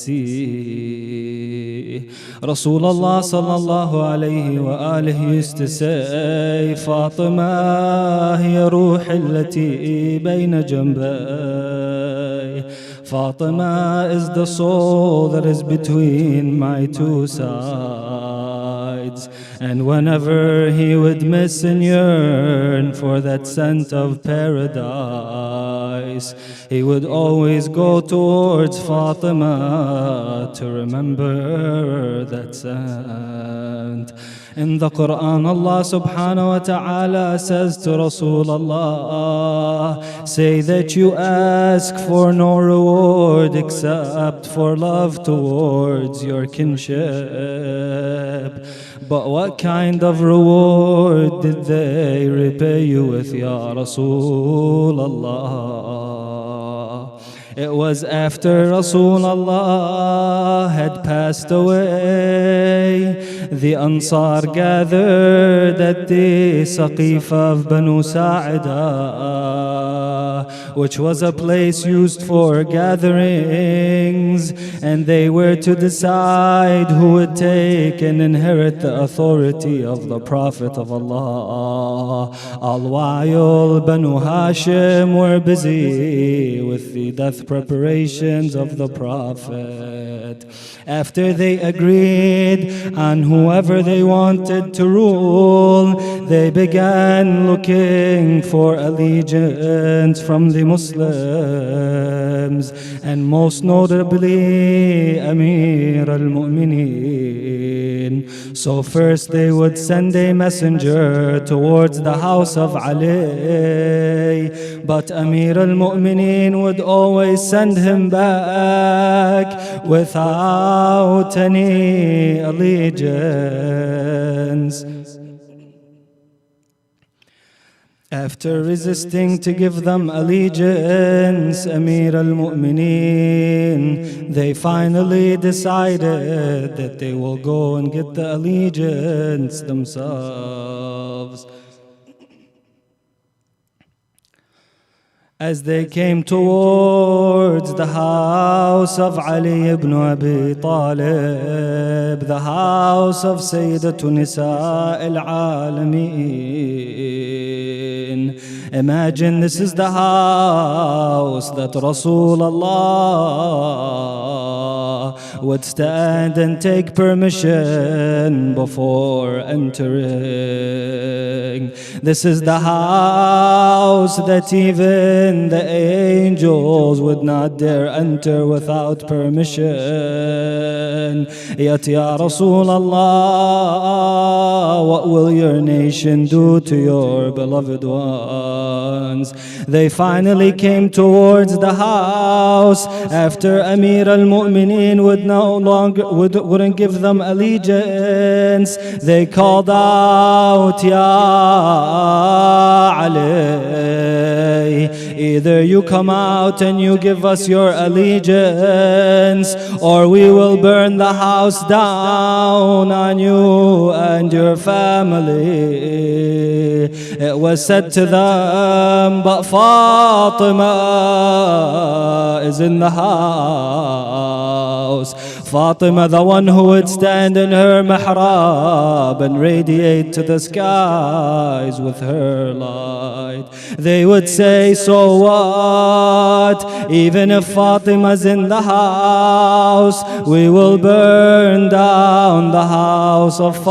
see. Rasulullah sallallahu alayhi wa alihi used to say, Fatima hiya ruhi allati bayna janbay. Fatima is the soul that is between my two sides. And whenever he would miss and yearn for that scent of paradise, he would always go towards Fatima to remember that scent. In the Quran, Allah subhanahu wa ta'ala says to Rasulullah, say that you ask for no reward except for love towards your kinship. But what kind of reward did they repay you with, Ya Rasulullah? It was after Rasulullah had passed away. The Ansar gathered at the Saqif of Banu Sa'ida, which was a place used for gatherings, and they were to decide who would take and inherit the authority of the Prophet of Allah. Al-Wa'il Banu Hashim were busy with the death preparations of the Prophet. After they agreed on whoever they wanted to rule, they began looking for allegiance from the Muslims, and most notably Amir al-Mu'mineen. So first they would send a messenger towards the house of Ali, but Amir al-Mu'mineen would always send him back without any allegiance. After resisting to give them allegiance, Amir al-Mu'mineen, they finally decided that they will go and get the allegiance themselves. As they came towards the house of Ali ibn Abi Talib, the house of Sayyidatu Nisa al-Alameen, imagine this is the house that Rasulullah would stand and take permission before entering. This is the house that even the angels would not dare enter without permission. Yet, Ya Rasulullah, what will your nation do to your beloved ones? They finally came towards the house after Amir al-Mu'mineen wouldn't give them allegiance. They called out, Ya Ali, either you come out and you give us your allegiance, or we will burn the house down on you and your family. It was said to them, but Fatima is in the house. Fatima, the one who would stand in her mihrab and radiate to the skies with her light. They would say, so what? Even if Fatima's in the house, we will burn down the house of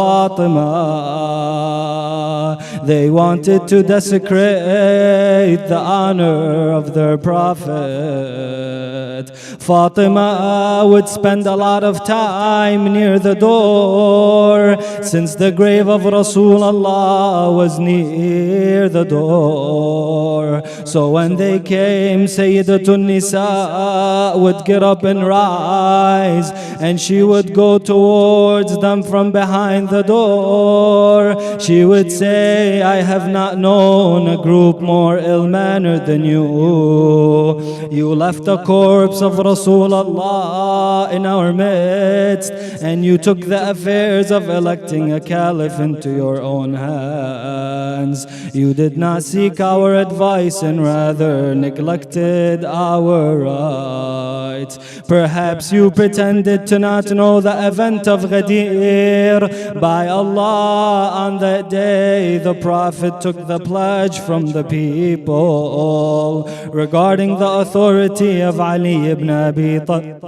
Fatima. They wanted to desecrate the honor of their prophet. Fatima would spend a lot of time near the door, since the grave of Rasulullah was near the door. So when they came, Sayyidatun Nisa would get up and rise, and she would go towards them from behind the door. She would say, I have not known a group more ill-mannered than you. You left the corpse of Rasulullah in our midst, and you took the affairs of electing a caliph into your own hands. You did not seek our advice and rather neglected our rights. Perhaps you pretended to not know the event of Ghadir. By Allah, on that day the Prophet took the pledge from the people regarding the authority of Ali ibn Abi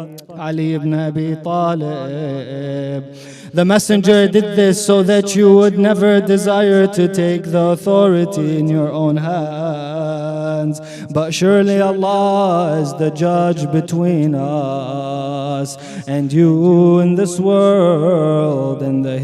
Talib. The messenger did this so that you would never desire to take the authority in your own hands. But surely Allah is the judge between us and you in this world and the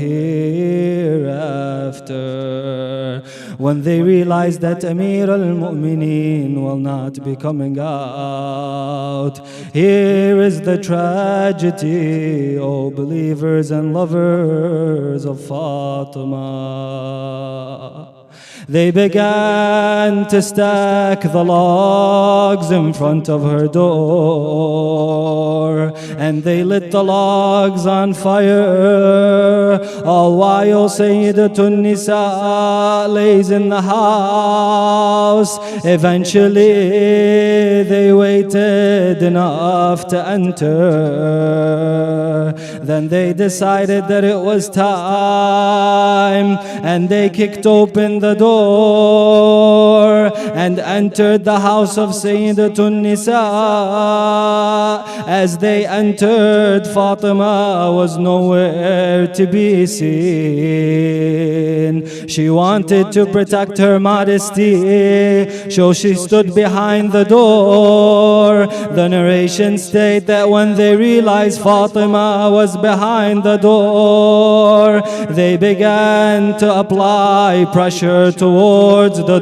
hereafter. When they realize that Amir al-Mu'mineen will not be coming out, here is the tragedy, O believers and lovers of Fatima. They began to stack the logs in front of her door, and they lit the logs on fire, all while Sayyidatun Nisa lays in the house. Eventually they waited enough to enter. Then they decided that it was time, and they kicked open the door and entered the house of Sayyidatun Nisa. As they entered, Fatima was nowhere to be seen. She wanted to protect her modesty, so she stood behind the door. The narration states that when they realized Fatima was behind the door, they began to apply pressure towards the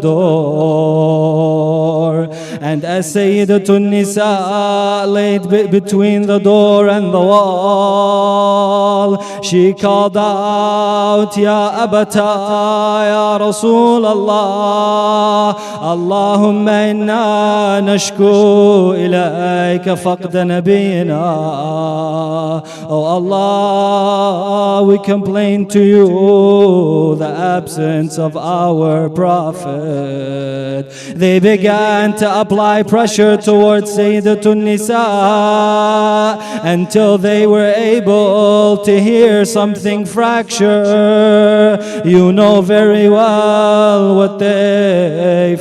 door. And as Sayyidatun Nisa laid between the door and the wall, she called out, Ya Abata, Ya Rasulallah, Allahumma inna nashku ilayka faqda nabiyina. Oh Allah, we complain to you the absence of our Prophet. They began to apply pressure towards Sayyidatun Nisa until they were able to hear something fracture. You know very well what they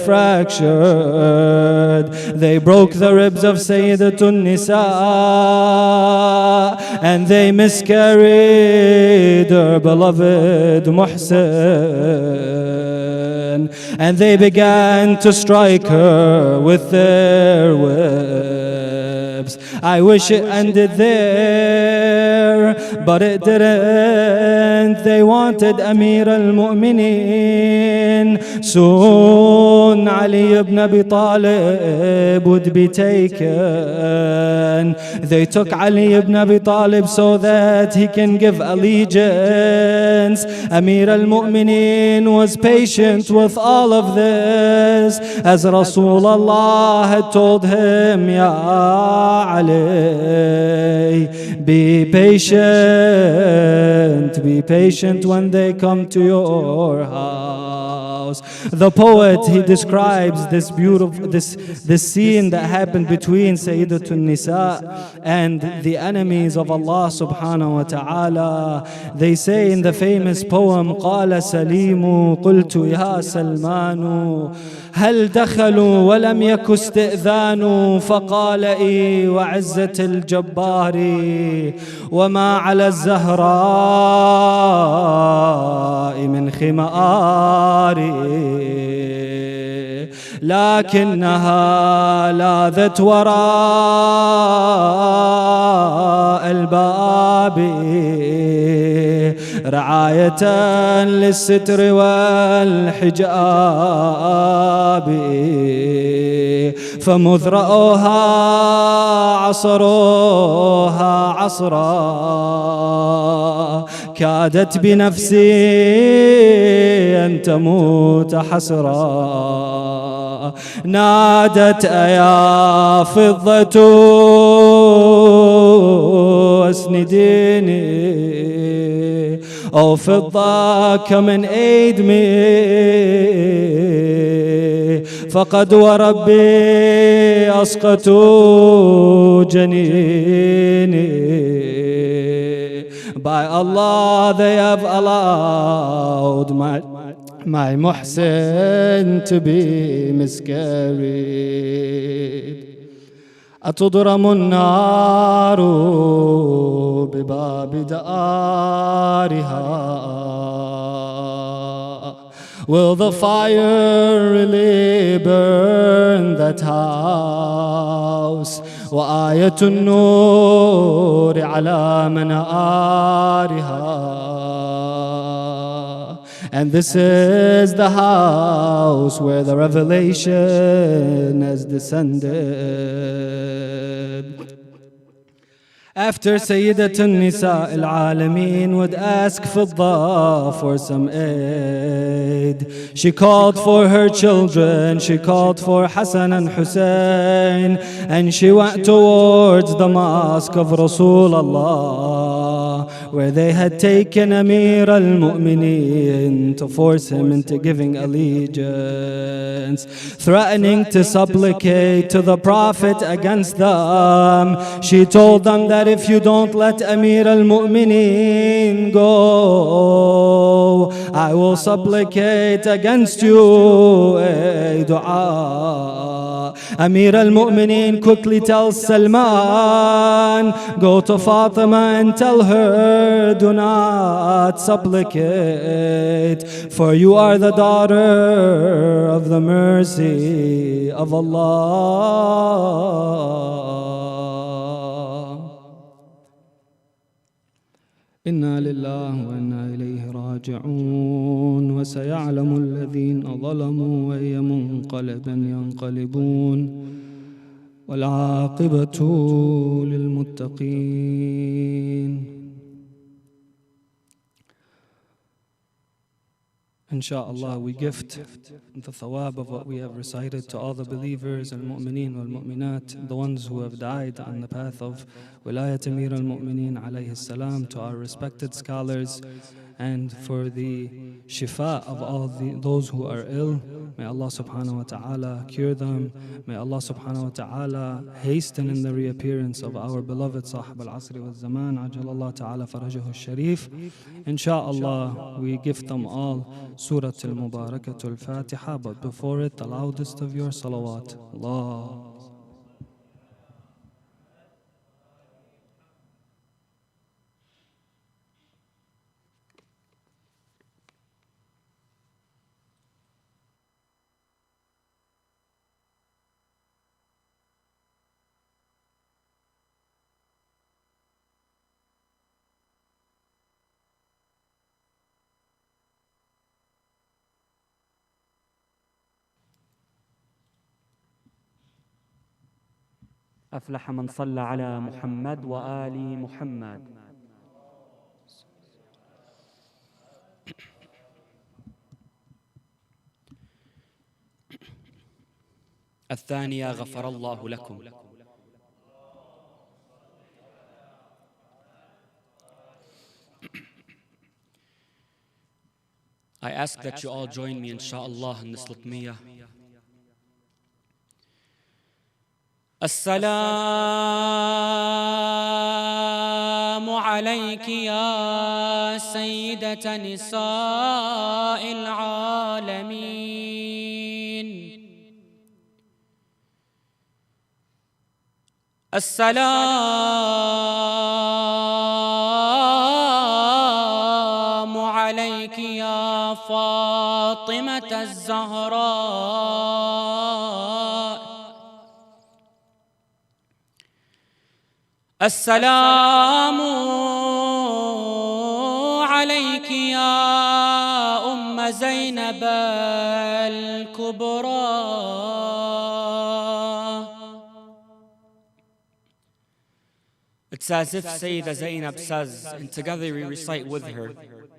fractured. They broke the ribs of Sayyidatun Nisa, and they miscarried her beloved Muhsin, and they began to strike her with their whips. I wish it ended there, but it didn't. They wanted Amir al-Mu'mineen. Soon Ali ibn Abi Talib would be taken. They took Ali ibn Abi Talib so that he can give allegiance. Amir al-Mu'mineen was patient with all of this, as Rasulullah had told him, Ya Ali, be patient when they come to your house. The poet, he describes this beautiful, this scene that happened between Sayyidatun Nisa and the enemies of Allah subhanahu wa ta'ala. They say in the famous poem, قال سليم قلت يا سلمان هل دخلوا ولم يك استئذان فقال إي وعزة الجبار وما على الزهراء من خمار لكنها لاذت وراء الباب رعاية للستر والحجاب فمذ رأوها عصروها عصرا كادت بنفسي أن تموت حسرا نادت أيا فضة اسنديني أو فضة come and aid me فقد وربي أسقطوا جنيني. By Allah, they have allowed my Muhsin to be miscarried. أتضرم النار بباب دارها Will the fire really burn that house? وآية النور على منارها And this is the house where the revelation has descended. After Sayyidatun Nisa al-Alameen would ask Fidda for some aid, she called for her children, she called for Hassan and Hussein, and she went towards the mosque of Rasulullah, where they had taken Amir al-Mu'mineen to force him into giving allegiance, threatening to supplicate to the Prophet against them. She told them that if you don't let Amir al-Mu'mineen go, I will supplicate against you a dua. Amir al-Mu'mineen quickly tells Salman, go to Fatima and tell her, do not supplicate, for you are the daughter of the mercy of Allah. إنا لله وإنا إليه راجعون وسيعلم الذين ظلموا أي منقلب ينقلبون والعاقبة للمتقين. Inshallah, we gift the thawab of what we have recited to all the believers, al-mu'mineen wal-mu'minat, the ones who have died on the path of Wilayat Amir al-Mu'mineen alayhi salam, to our respected scholars, and for the shifa of all those who are ill. May Allah subhanahu wa ta'ala cure them. May Allah subhanahu wa ta'ala hasten in the reappearance of our beloved Sahib al-Asri wal-Zaman, ajalallah ta'ala farajahu al-Sharif. Inshallah, we gift them all Surah al-Mubarakatul al-Fatiha, but before it, the loudest of your salawat. Allah. أفلح من صلى على محمد وآل محمد. الثانية غفر الله لكم. I ask that you all join me inshallah in this litmiyah. السلام عليك يا سيدة نساء العالمين. السلام عليك يا فاطمة الزهراء. السلام عليك يا أم زينب الكبرى. It's as if Sayyida Zainab says, and together we recite with her,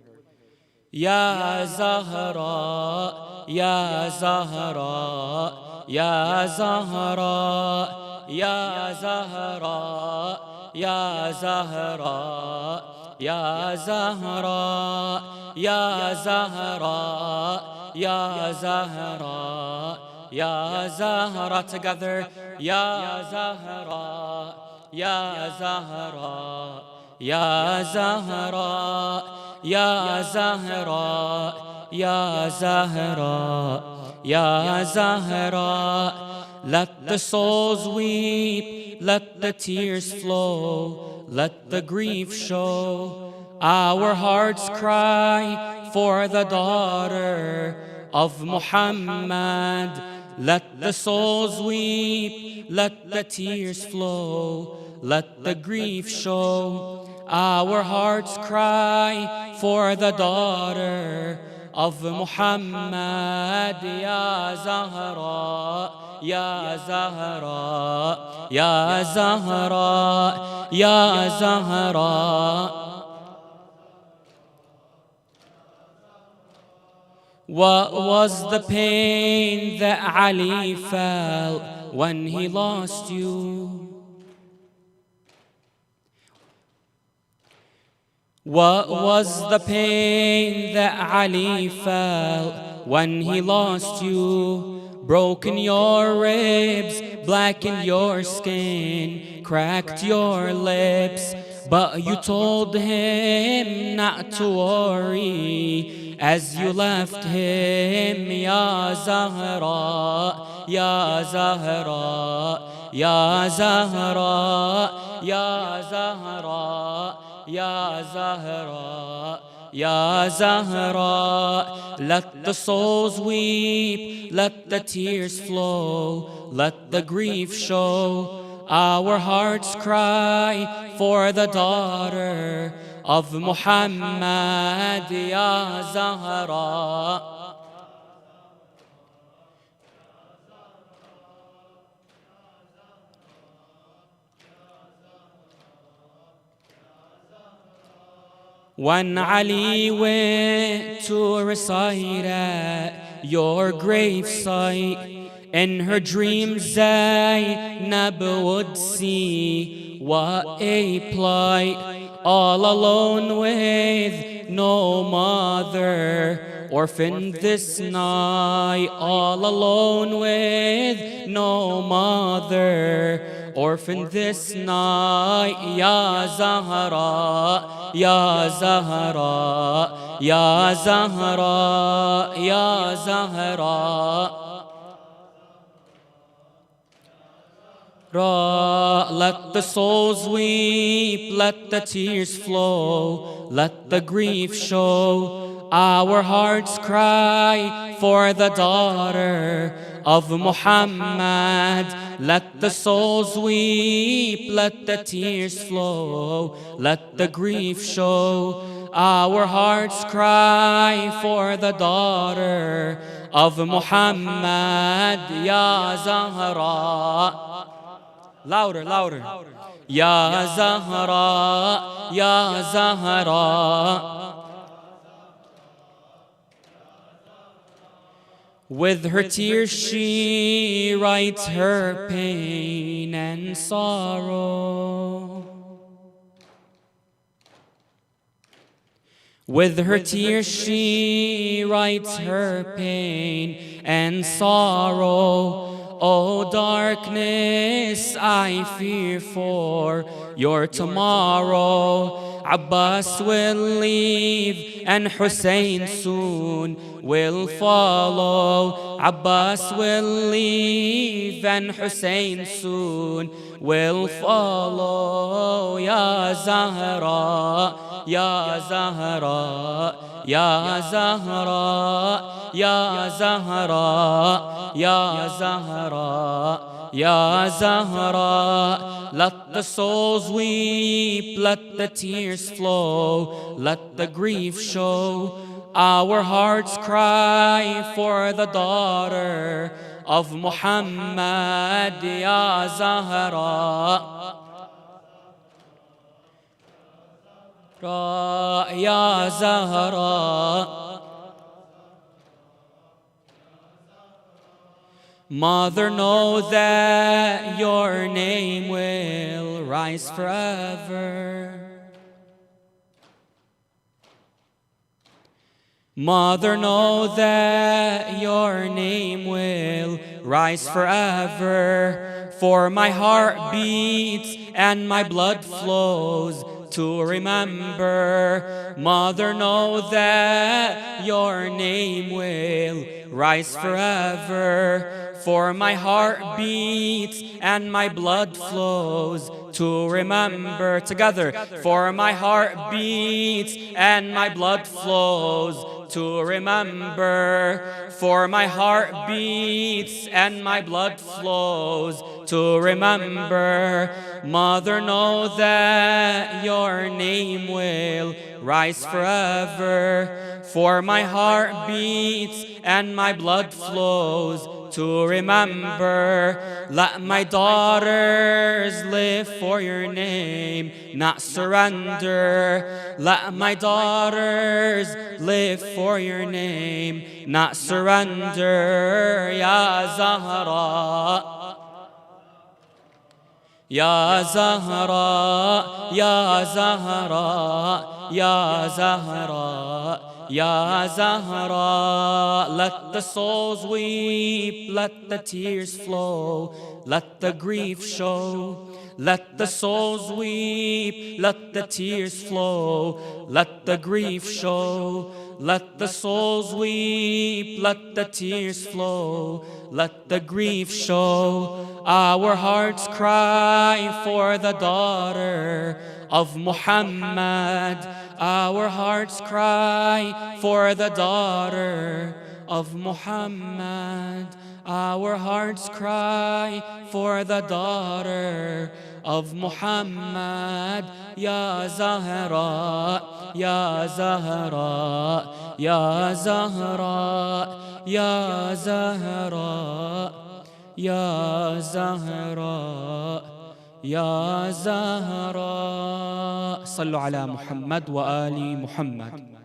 Ya Zahra, Ya Zahra, Ya Zahra, Ya Zahra, Ya Zahra, Ya Zahra, Ya Zahra, Ya Zahra, Ya Zahra, together, Ya Zahra, Ya Zahra, Ya Zahra, Ya Zahra, Ya Zahra, Ya Zahra. Let the souls weep, let the tears flow, let the grief show. Our hearts cry for the daughter of Muhammad. Let the souls weep, let the tears flow, let the grief show. Our hearts cry for the daughter of Muhammad. Ya Zahra, Ya Zahra, Ya Zahra, Ya Zahra. What was the pain that Ali felt when he lost you? What was the pain that Ali felt when he lost you? Broken your ribs, blackened your skin, cracked your lips, but you told him not to worry as you left him. Ya Zahra, Ya Zahra, Ya Zahra, Ya Zahra, Ya Zahra, Ya Zahra. Let the souls weep, let the tears flow, let the grief show. Our hearts cry for the daughter of Muhammad. Ya Zahra. When Ali went to recite at your gravesite, in her dreams Zainab would see what a plight. All alone with no mother, orphaned this night. All alone with no mother, orphaned this night. Ya Zahra, Ya Zahra, Ya Zahra, Ya Zahra. Let the souls weep, let the tears flow, let the grief show. Our hearts cry for the daughter of Muhammad. Let the souls weep, let the tears flow, let the grief show. Our hearts cry for the daughter of Muhammad. Ya Zahra. Louder, louder. Ya Zahra, Ya Zahra. With her tears she writes her pain and sorrow. With her tears she writes her pain and sorrow. Oh darkness, I fear for your tomorrow. Abbas will leave and Hussein soon will follow. Abbas will leave and Hussein soon will follow. Ya Zahra, Ya Zahra, Ya Zahra, Ya Zahra, Ya Zahra, Ya Zahra. Let the souls weep, let the tears flow, let the grief show. Our hearts cry for the daughter of Muhammad, Ya Zahra. Ya Zahra. Mother, know that your name will rise forever. Mother, know that your name will rise forever. For my heart beats and my blood flows to remember. Mother, know that your name will rise forever. For my heart beats and my blood flows to remember. Together. For my heart beats and my blood flows to remember. For my heart beats and my blood flows to remember. Mother, know that your name will rise forever. For my heart beats and my blood flows to remember. Let my daughters live for your name, not surrender. Let my daughters live for your name, not surrender. Ya Zahra, Ya Zahra, Ya Zahra, Ya Zahra, Ya Zahra. Let the souls weep, let the tears flow, let the grief show. Let the souls weep, let the tears flow, let the grief show. Let the souls weep, let the tears flow, let the grief show. Our hearts cry for the daughter of Muhammad. Our hearts cry for the daughter of Muhammad. Our hearts cry for the daughter of Muhammad. Ya Zahra, Ya Zahra, Ya Zahra, Ya Zahra, Ya Zahra, Ya Zahra. صلوا على محمد وآل محمد.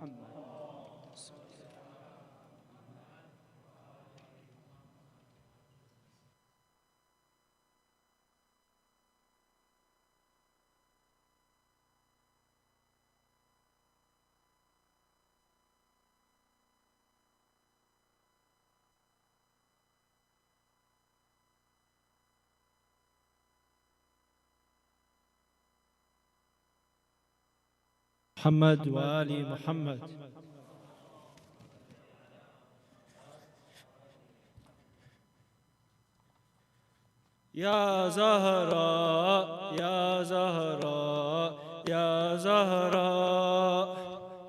محمد وآل محمد. يا زهراء يا زهراء يا زهراء.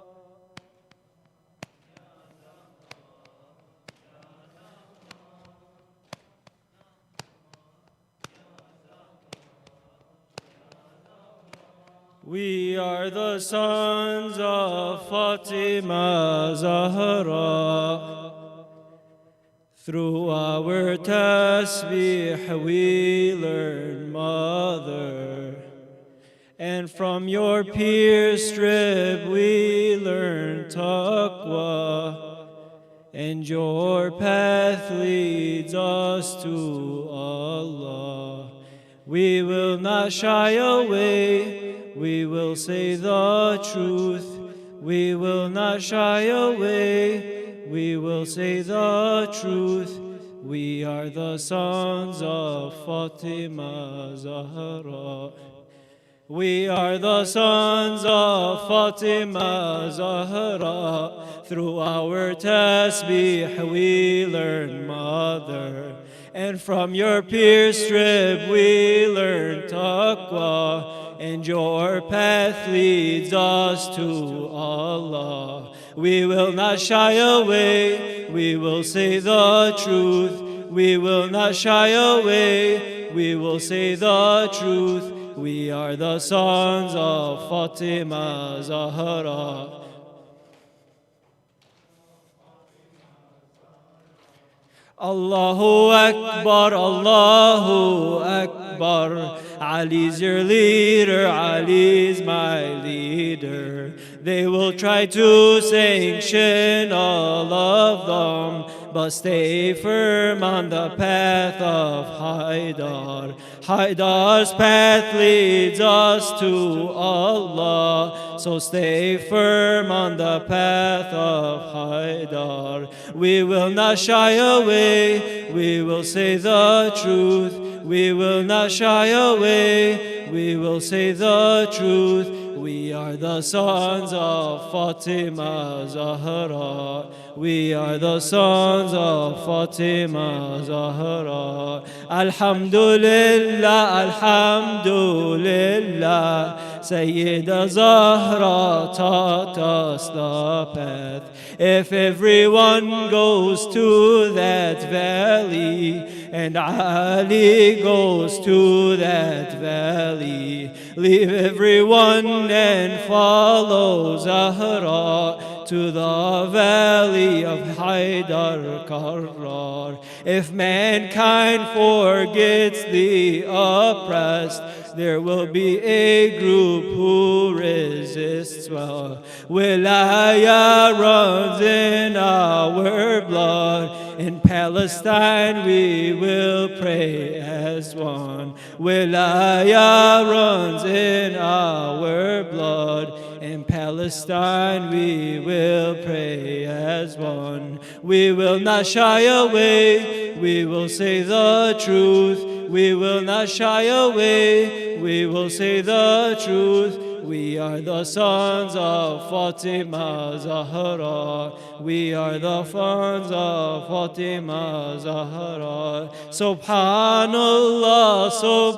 We are the sons of Fatima Zahra. Through our tasbih we learn, Mother, and from your pierced rib we learn taqwa, and your path leads us to Allah. We will not shy away, we will say the truth. We will not shy away, we will say the truth. We are the sons of Fatima Zahra. We are the sons of Fatima Zahra. Through our tasbih we learn, Mother, and from your pierced rib we learn taqwa, and your path leads us to Allah. We will not shy away, we will say the truth. We will not shy away, we will say the truth. We are the sons of Fatima Zahra. Allahu Akbar, Allahu Akbar. Ali's your leader, Ali's my leader. They will try to sanction all of them, but stay firm on the path of Haidar. Haidar's path leads us to Allah, so stay firm on the path of Haidar. We will not shy away, we will say the truth. We will not shy away, we will say the truth. We are the sons of Fatima Zahra. We are the sons of Fatima Zahra. Alhamdulillah, Alhamdulillah. Sayyida Zahra taught us the path. If everyone goes to that valley, and Ali goes to that valley, leave everyone and follow Zahra to the valley of Haidar Karrar. If mankind forgets the oppressed, there will be a group who resists well. Wilaya runs in our blood. In Palestine we will pray as one. Wilaya runs in our blood. In Palestine we will pray as one. We will not shy away, we will say the truth. We will not shy away, we will say the truth. We are the sons of Fatima Zahra. We are the sons of Fatima Zahra. Subhanallah,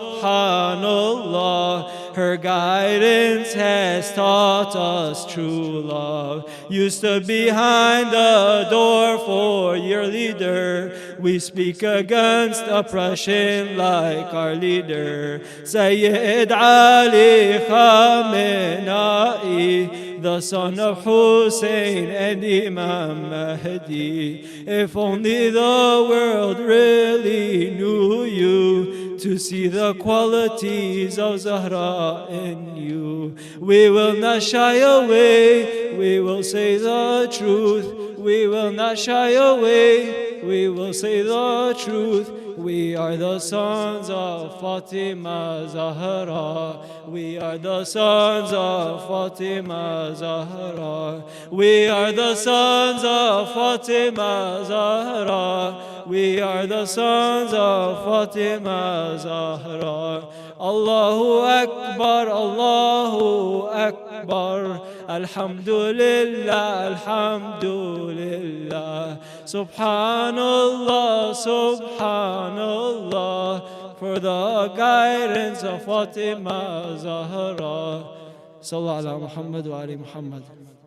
Subhanallah. Her guidance has taught us true love. You stood behind the door for your leader. We speak against oppression like our leader, Sayyid Ali Khamenei, the son of Hussein and Imam Mahdi. If only the world really knew you, to see the qualities of Zahra in you. We will not shy away, we will say the truth. We will not shy away, we will say the truth. We are the sons of Fatima Zahra. We are the sons of Fatima Zahra. We are the sons of Fatima Zahra. We are the sons of Fatima Zahra. Allahu Akbar, Allahu Akbar. Alhamdulillah, Alhamdulillah. Subhanallah, Subhanallah. For the guidance of Fatima Zahra. Sallallahu ala Muhammad wa ali Muhammad.